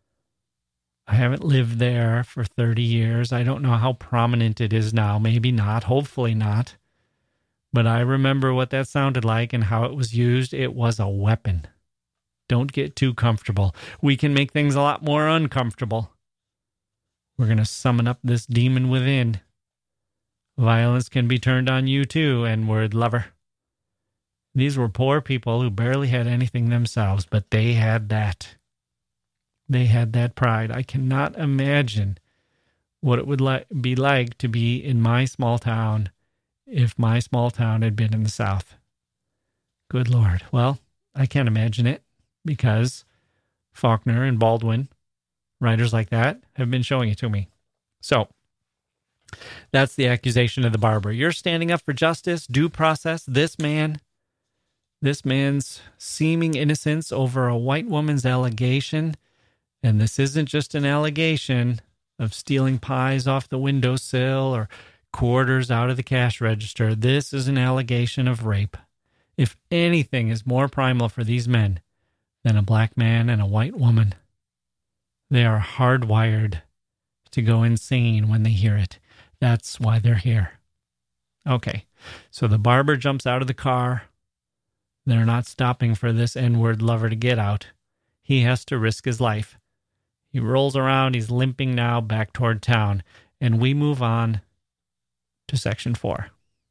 I haven't lived there for thirty years. I don't know how prominent it is now. Maybe not. Hopefully not. But I remember what that sounded like and how it was used. It was a weapon. Don't get too comfortable. We can make things a lot more uncomfortable. We're going to summon up this demon within. Violence can be turned on you too, N-word lover. These were poor people who barely had anything themselves, but they had that. They had that pride. I cannot imagine what it would li- be like to be in my small town if my small town had been in the South. Good Lord. Well, I can't imagine it because Faulkner and Baldwin, writers like that, have been showing it to me. So, that's the accusation of the barber. You're standing up for justice, due process. This man... This man's seeming innocence over a white woman's allegation, and this isn't just an allegation of stealing pies off the windowsill or quarters out of the cash register. This is an allegation of rape. If anything is more primal for these men than a black man and a white woman, they are hardwired to go insane when they hear it. That's why they're here. Okay, so the barber jumps out of the car. They're not stopping for this N-word lover to get out. He has to risk his life. He rolls around. He's limping now back toward town. And we move on to section four.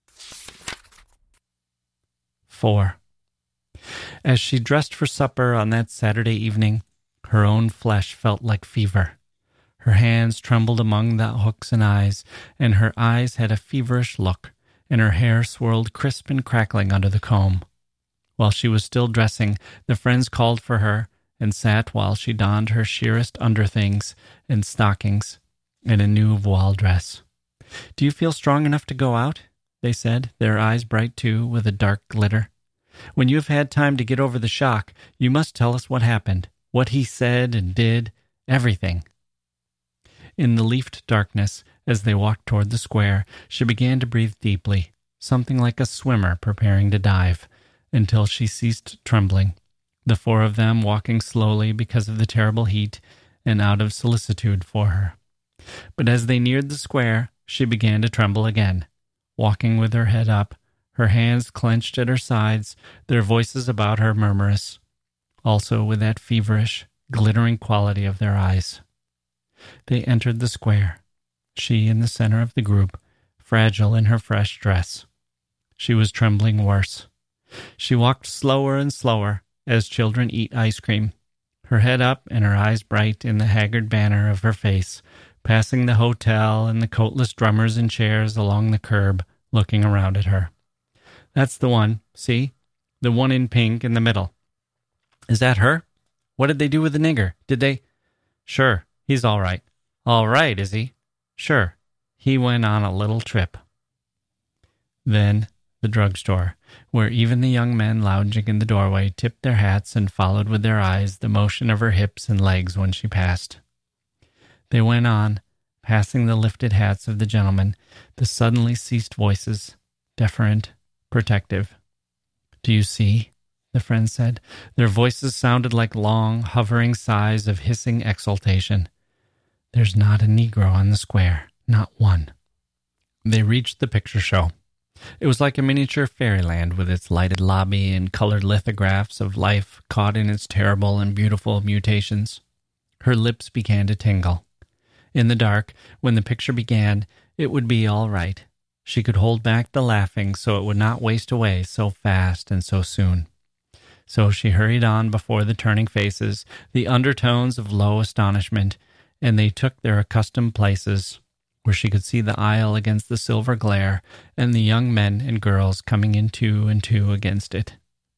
Four. As she dressed for supper on that Saturday evening, her own flesh felt like fever. Her hands trembled among the hooks and eyes, and her eyes had a feverish look, and her hair swirled crisp and crackling under the comb. While she was still dressing, the friends called for her and sat while she donned her sheerest underthings and stockings and a new voile dress. "Do you feel strong enough to go out?" they said, their eyes bright too, with a dark glitter. "When you have had time to get over the shock, you must tell us what happened, what he said and did, everything." In the leafed darkness, as they walked toward the square, she began to breathe deeply, something like a swimmer preparing to dive, until she ceased trembling, the four of them walking slowly because of the terrible heat and out of solicitude for her. But as they neared the square, she began to tremble again, walking with her head up, her hands clenched at her sides, their voices about her murmurous, also with that feverish, glittering quality of their eyes. They entered the square, she in the center of the group, fragile in her fresh dress. She was trembling worse. She walked slower and slower, as children eat ice cream, her head up and her eyes bright in the haggard banner of her face, passing the hotel and the coatless drummers in chairs along the curb, looking around at her. That's the one, see? The one in pink in the middle. Is that her? What did they do with the nigger? Did they? Sure, he's all right. All right, is he? Sure. He went on a little trip. Then the drugstore, where even the young men lounging in the doorway tipped their hats and followed with their eyes the motion of her hips and legs when she passed. They went on, passing the lifted hats of the gentlemen, the suddenly ceased voices, deferent, protective. Do you see? The friend said. Their voices sounded like long, hovering sighs of hissing exultation. There's not a Negro on the square, not one. They reached the picture show. It was like a miniature fairyland with its lighted lobby and colored lithographs of life caught in its terrible and beautiful mutations. Her lips began to tingle. In the dark, when the picture began, it would be all right. She could hold back the laughing so it would not waste away so fast and so soon. So she hurried on before the turning faces, the undertones of low astonishment, and they took their accustomed places, where she could see the aisle against the silver glare and the young men and girls coming in two and two against it.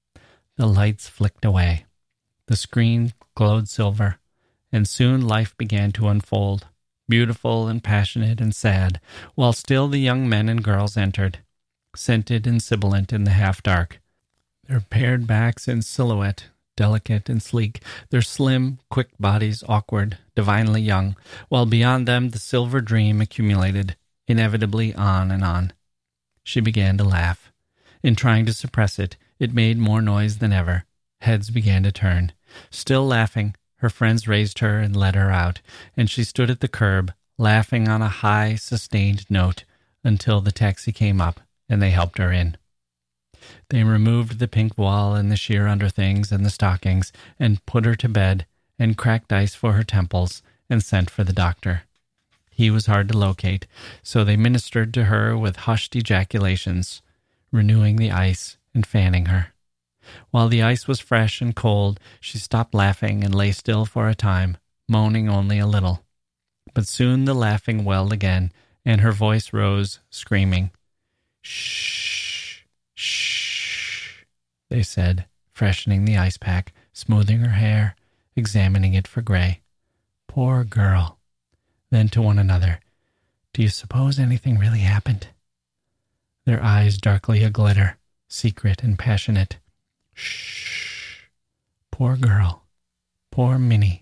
The lights flicked away. The screen glowed silver, and soon life began to unfold, beautiful and passionate and sad, while still the young men and girls entered, scented and sibilant in the half-dark, their paired backs in silhouette, delicate and sleek, their slim, quick bodies awkward, divinely young, while beyond them the silver dream accumulated, inevitably on and on. She began to laugh. In trying to suppress it, it made more noise than ever. Heads began to turn. Still laughing, her friends raised her and led her out, and she stood at the curb, laughing on a high, sustained note, until the taxi came up, and they helped her in. They removed the pink voile and the sheer underthings and the stockings, and put her to bed, and cracked ice for her temples, and sent for the doctor. He was hard to locate, so they ministered to her with hushed ejaculations, renewing the ice and fanning her. While the ice was fresh and cold, she stopped laughing and lay still for a time, moaning only a little. But soon the laughing welled again, and her voice rose, screaming. Shh, shh, they said, freshening the ice pack, smoothing her hair, examining it for gray. Poor girl. Then to one another, do you suppose anything really happened? Their eyes darkly aglitter, secret and passionate. Shh. Poor girl. Poor Minnie.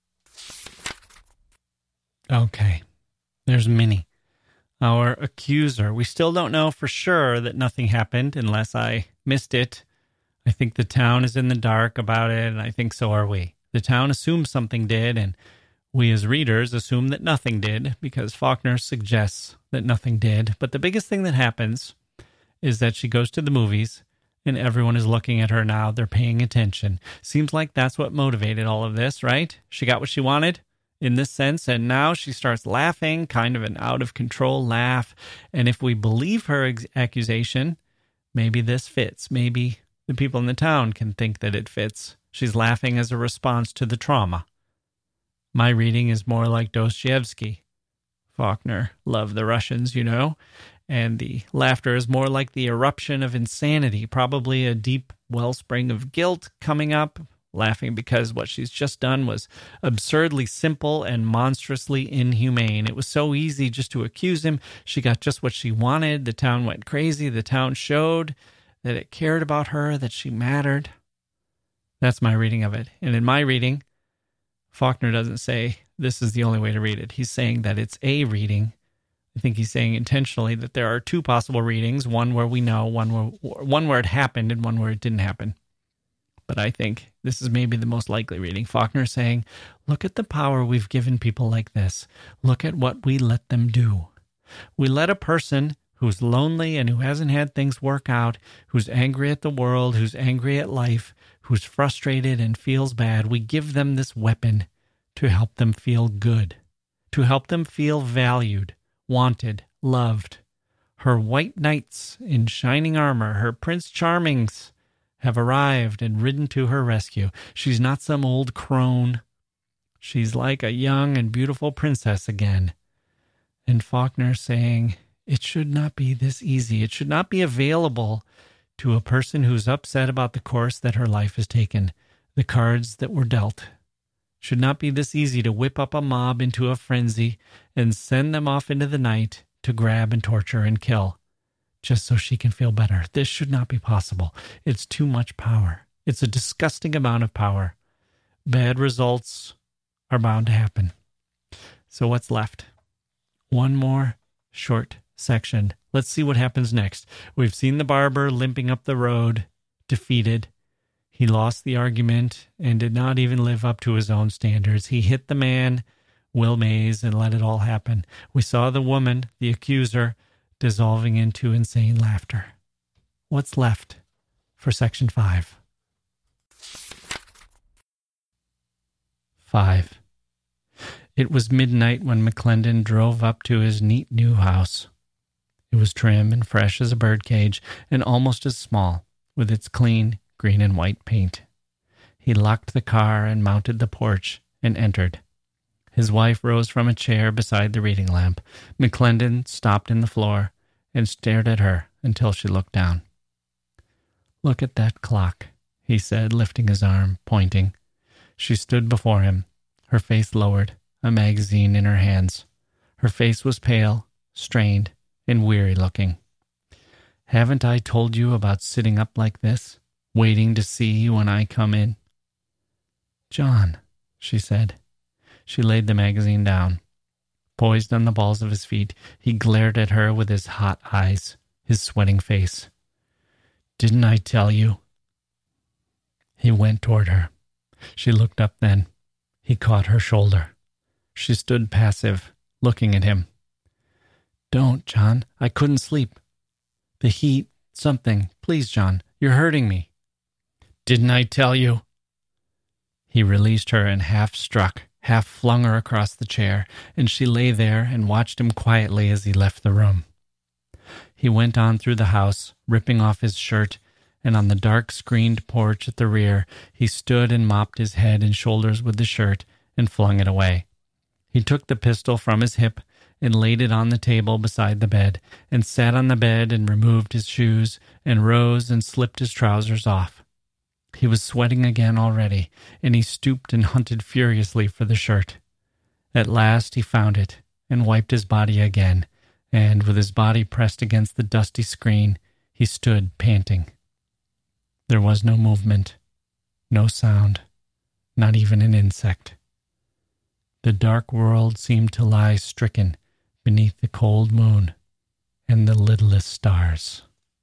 Okay, there's Minnie, our accuser. We still don't know for sure that nothing happened unless I missed it. I think the town is in the dark about it, and I think so are we. The town assumes something did, and we as readers assume that nothing did, because Faulkner suggests that nothing did. But the biggest thing that happens is that she goes to the movies, and everyone is looking at her now. They're paying attention. Seems like that's what motivated all of this, right? She got what she wanted in this sense, and now she starts laughing, kind of an out-of-control laugh. And if we believe her ex- accusation, maybe this fits. Maybe the people in the town can think that it fits. She's laughing as a response to the trauma. My reading is more like Dostoevsky. Faulkner loved the Russians, you know, and the laughter is more like the eruption of insanity, probably a deep wellspring of guilt coming up, laughing because what she's just done was absurdly simple and monstrously inhumane. It was so easy just to accuse him. She got just what she wanted. The town went crazy. The town showed that it cared about her, that she mattered. That's my reading of it. And in my reading, Faulkner doesn't say this is the only way to read it. He's saying that it's a reading. I think he's saying intentionally that there are two possible readings, one where we know, one where, one where it happened, and one where it didn't happen. But I think this is maybe the most likely reading. Faulkner saying, look at the power we've given people like this. Look at what we let them do. We let a person who's lonely and who hasn't had things work out, who's angry at the world, who's angry at life, who's frustrated and feels bad, we give them this weapon to help them feel good, to help them feel valued, wanted, loved. Her white knights in shining armor, her Prince Charmings, have arrived and ridden to her rescue. She's not some old crone. She's like a young and beautiful princess again. And Faulkner saying, it should not be this easy. It should not be available to a person who's upset about the course that her life has taken, the cards that were dealt. It should not be this easy to whip up a mob into a frenzy and send them off into the night to grab and torture and kill, just so she can feel better. This should not be possible. It's too much power. It's a disgusting amount of power. Bad results are bound to happen. So what's left? One more short section. Let's see what happens next. We've seen the barber limping up the road, defeated. He lost the argument and did not even live up to his own standards. He hit the man, Will Mays, and let it all happen. We saw the woman, the accuser, dissolving into insane laughter. What's left for section five? Five. It was midnight when McClendon drove up to his neat new house. It was trim and fresh as a birdcage, and almost as small, with its clean green and white paint. He locked the car and mounted the porch and entered. His wife rose from a chair beside the reading lamp. McClendon stopped in the floor and stared at her until she looked down. "Look at that clock," he said, lifting his arm, pointing. She stood before him, her face lowered, a magazine in her hands. Her face was pale, strained, and weary-looking. "Haven't I told you about sitting up like this, waiting to see you when I come in?" "John," she said. She laid the magazine down. Poised on the balls of his feet, he glared at her with his hot eyes, his sweating face. "Didn't I tell you?" He went toward her. She looked up then. He caught her shoulder. She stood passive, looking at him. "Don't, John. I couldn't sleep. The heat, something. Please, John, you're hurting me." "Didn't I tell you?" He released her and half struck, half flung her across the chair, and she lay there and watched him quietly as he left the room. He went on through the house, ripping off his shirt, and on the dark screened porch at the rear, he stood and mopped his head and shoulders with the shirt and flung it away. He took the pistol from his hip and laid it on the table beside the bed, and sat on the bed and removed his shoes, and rose and slipped his trousers off. He was sweating again already, and he stooped and hunted furiously for the shirt. At last he found it, and wiped his body again, and with his body pressed against the dusty screen, he stood panting. There was no movement, no sound, not even an insect. The dark world seemed to lie stricken beneath the cold moon and the lidless stars.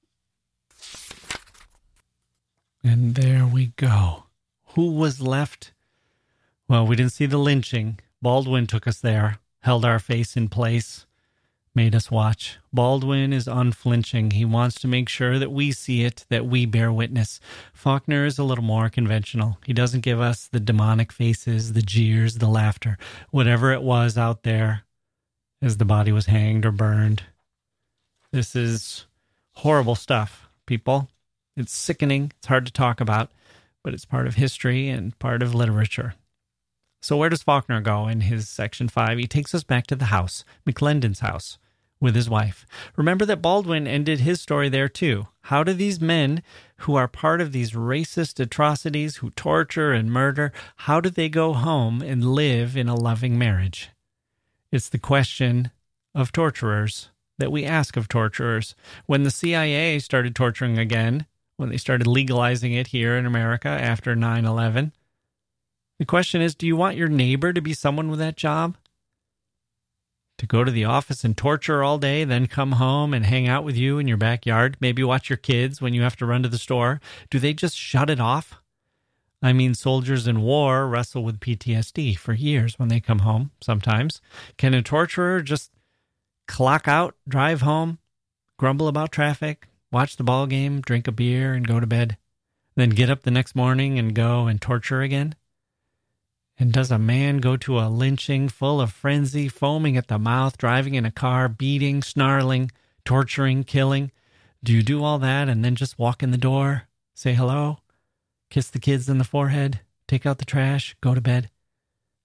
And there we go. Who was left? Well, we didn't see the lynching. Baldwin took us there, held our face in place, made us watch. Baldwin is unflinching. He wants to make sure that we see it, that we bear witness. Faulkner is a little more conventional. He doesn't give us the demonic faces, the jeers, the laughter, whatever it was out there as the body was hanged or burned. This is horrible stuff, people. It's sickening. It's hard to talk about, but it's part of history and part of literature. So where does Faulkner go in his section five? He takes us back to the house, McClendon's house, with his wife. Remember that Baldwin ended his story there too. How do these men who are part of these racist atrocities, who torture and murder, how do they go home and live in a loving marriage? It's the question of torturers that we ask of torturers. When the C I A started torturing again, when they started legalizing it here in America after nine eleven, the question is, do you want your neighbor to be someone with that job? To go to the office and torture all day, then come home and hang out with you in your backyard, maybe watch your kids when you have to run to the store? Do they just shut it off? I mean, soldiers in war wrestle with P T S D for years when they come home, sometimes. Can a torturer just clock out, drive home, grumble about traffic, watch the ball game, drink a beer, and go to bed, then get up the next morning and go and torture again? And does a man go to a lynching full of frenzy, foaming at the mouth, driving in a car, beating, snarling, torturing, killing? Do you do all that and then just walk in the door, say hello, kiss the kids on the forehead, take out the trash, go to bed?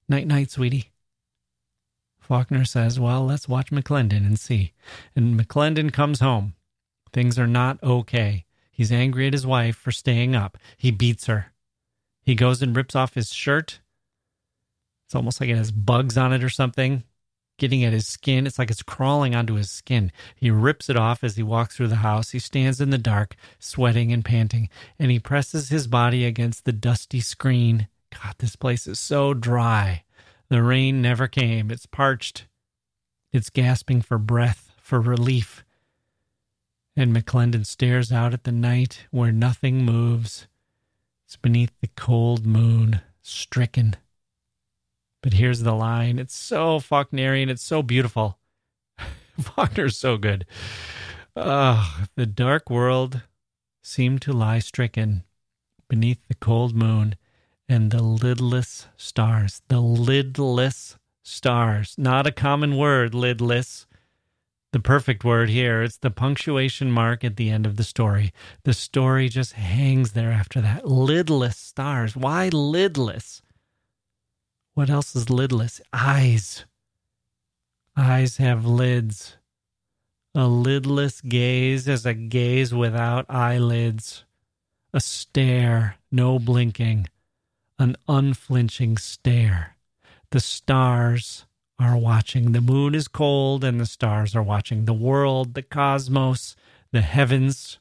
Night-night, sweetie. Faulkner says, well, let's watch McClendon and see. And McClendon comes home. Things are not okay. He's angry at his wife for staying up. He beats her. He goes and rips off his shirt. It's almost like it has bugs on it or something, getting at his skin. It's like it's crawling onto his skin. He rips it off as he walks through the house. He stands in the dark, sweating and panting, and he presses his body against the dusty screen. God, this place is so dry. The rain never came. It's parched. It's gasping for breath, for relief. And McClendon stares out at the night where nothing moves. It's beneath the cold moon, stricken. But here's the line. It's so Faulknerian. It's so beautiful. Faulkner's so good. Oh, the dark world seemed to lie stricken beneath the cold moon and the lidless stars. The lidless stars. Not a common word, lidless. The perfect word here. It's the punctuation mark at the end of the story. The story just hangs there after that. Lidless stars. Why lidless? What else is lidless? Eyes. Eyes have lids. A lidless gaze is a gaze without eyelids. A stare, no blinking. An unflinching stare. The stars are watching. The moon is cold and the stars are watching. The world, the cosmos, the heavens,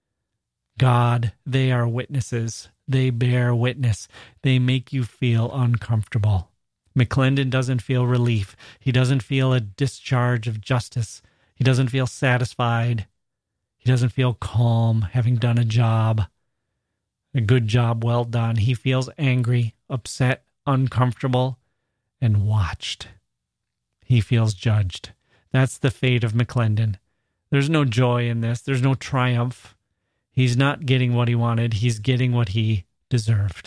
God, they are witnesses. They bear witness. They make you feel uncomfortable. McClendon doesn't feel relief. He doesn't feel a discharge of justice. He doesn't feel satisfied. He doesn't feel calm, having done a job, a good job well done. He feels angry, upset, uncomfortable, and watched. He feels judged. That's the fate of McClendon. There's no joy in this. There's no triumph. He's not getting what he wanted. He's getting what he deserved.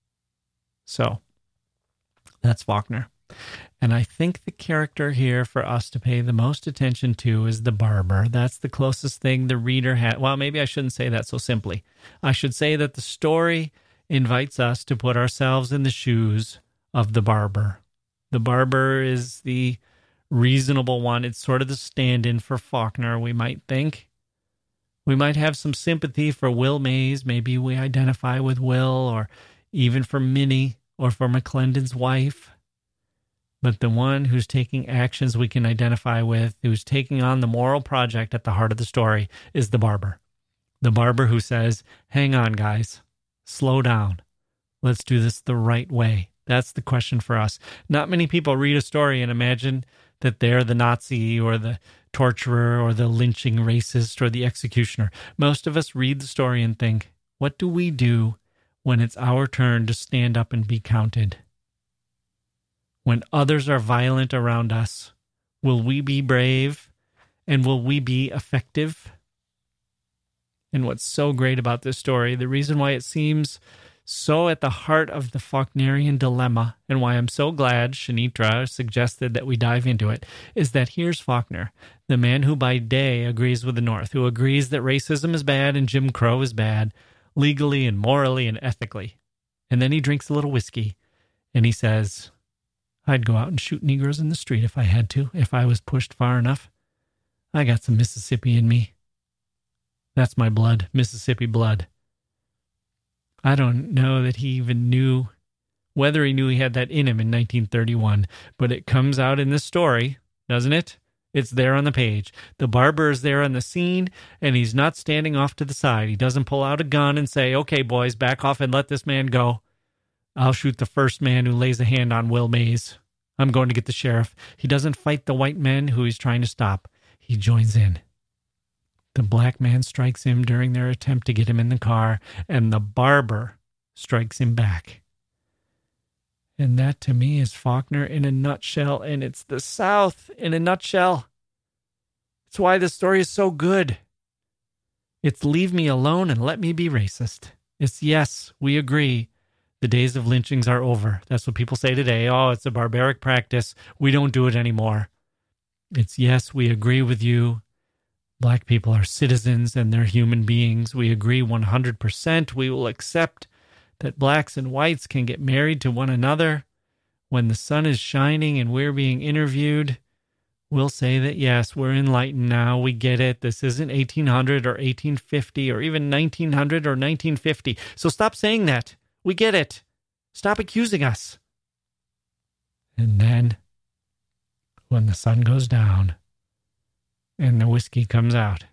So, that's Faulkner. And I think the character here for us to pay the most attention to is the barber. That's the closest thing the reader had. Well, maybe I shouldn't say that so simply. I should say that the story invites us to put ourselves in the shoes of the barber. The barber is the reasonable one. It's sort of the stand-in for Faulkner, we might think. We might have some sympathy for Will Mays. Maybe we identify with Will, or even for Minnie, or for McClendon's wife. But the one who's taking actions we can identify with, who's taking on the moral project at the heart of the story, is the barber. The barber who says, hang on, guys. Slow down. Let's do this the right way. That's the question for us. Not many people read a story and imagine that they're the Nazi or the torturer or the lynching racist or the executioner. Most of us read the story and think, what do we do when it's our turn to stand up and be counted? When others are violent around us, will we be brave and will we be effective? And what's so great about this story, the reason why it seems so at the heart of the Faulknerian dilemma, and why I'm so glad Shanitra suggested that we dive into it, is that here's Faulkner, the man who by day agrees with the North, who agrees that racism is bad and Jim Crow is bad, legally and morally and ethically. And then he drinks a little whiskey, and he says, I'd go out and shoot Negroes in the street if I had to, if I was pushed far enough. I got some Mississippi in me. That's my blood, Mississippi blood. I don't know that he even knew, whether he knew he had that in him in nineteen thirty-one, but it comes out in this story, doesn't it? It's there on the page. The barber is there on the scene, and he's not standing off to the side. He doesn't pull out a gun and say, okay, boys, back off and let this man go. I'll shoot the first man who lays a hand on Will Mays. I'm going to get the sheriff. He doesn't fight the white men who he's trying to stop. He joins in. The black man strikes him during their attempt to get him in the car, and the barber strikes him back. And that, to me, is Faulkner in a nutshell, and it's the South in a nutshell. It's why the story is so good. It's leave me alone and let me be racist. It's yes, we agree. The days of lynchings are over. That's what people say today. Oh, it's a barbaric practice. We don't do it anymore. It's yes, we agree with you. Black people are citizens and they're human beings. We agree one hundred percent. We will accept that blacks and whites can get married to one another. when the sun is shining and we're being interviewed, we'll say that, yes, we're enlightened now. We get it. This isn't eighteen hundred or eighteen fifty or even nineteen hundred or nineteen fifty. So stop saying that. We get it. Stop accusing us. And then, when the sun goes down and the whiskey comes out,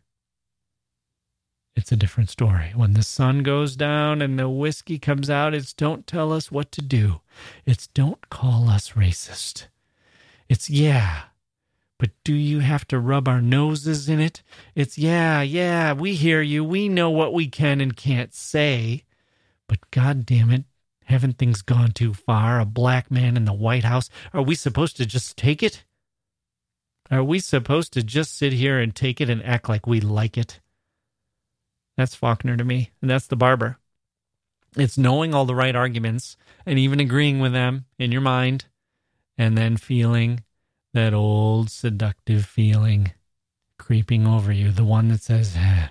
it's a different story. When the sun goes down and the whiskey comes out, it's don't tell us what to do. It's don't call us racist. It's yeah, but do you have to rub our noses in it? It's yeah, yeah, we hear you. We know what we can and can't say. But God damn it, haven't things gone too far? A black man in the White House? Are we supposed to just take it? Are we supposed to just sit here and take it and act like we like it? That's Faulkner to me, and that's the barber. It's knowing all the right arguments and even agreeing with them in your mind, and then feeling that old seductive feeling creeping over you, the one that says, eh,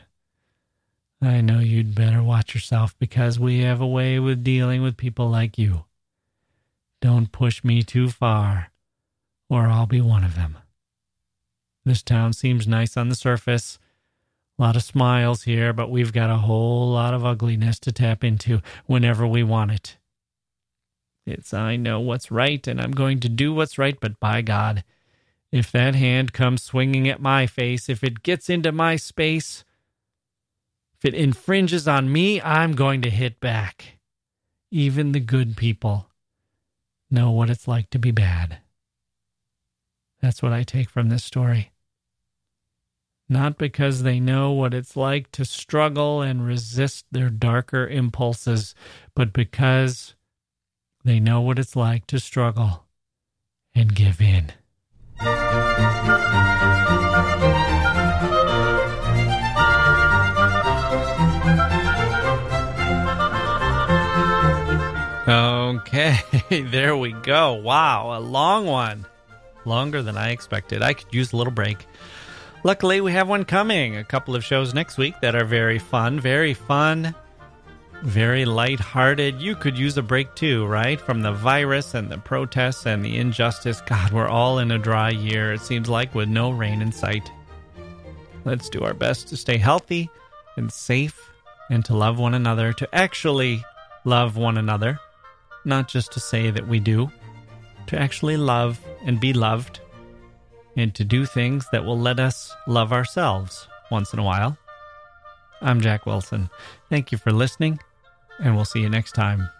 I know you'd better watch yourself because we have a way with dealing with people like you. Don't push me too far, or I'll be one of them. This town seems nice on the surface. A lot of smiles here, but we've got a whole lot of ugliness to tap into whenever we want it. It's, I know what's right, and I'm going to do what's right, but by God, if that hand comes swinging at my face, if it gets into my space, if it infringes on me, I'm going to hit back. Even the good people know what it's like to be bad. That's what I take from this story. Not because they know what it's like to struggle and resist their darker impulses, but because they know what it's like to struggle and give in. Okay, there we go. Wow, a long one. Longer than I expected. I could use a little break. Luckily, we have one coming. A couple of shows next week that are very fun, very fun, very lighthearted. You could use a break too, right? From the virus and the protests and the injustice. God, we're all in a dry year, it seems like, with no rain in sight. Let's do our best to stay healthy and safe and to love one another, to actually love one another, not just to say that we do, to actually love and be loved, and to do things that will let us love ourselves once in a while. I'm Jack Wilson. Thank you for listening, and we'll see you next time.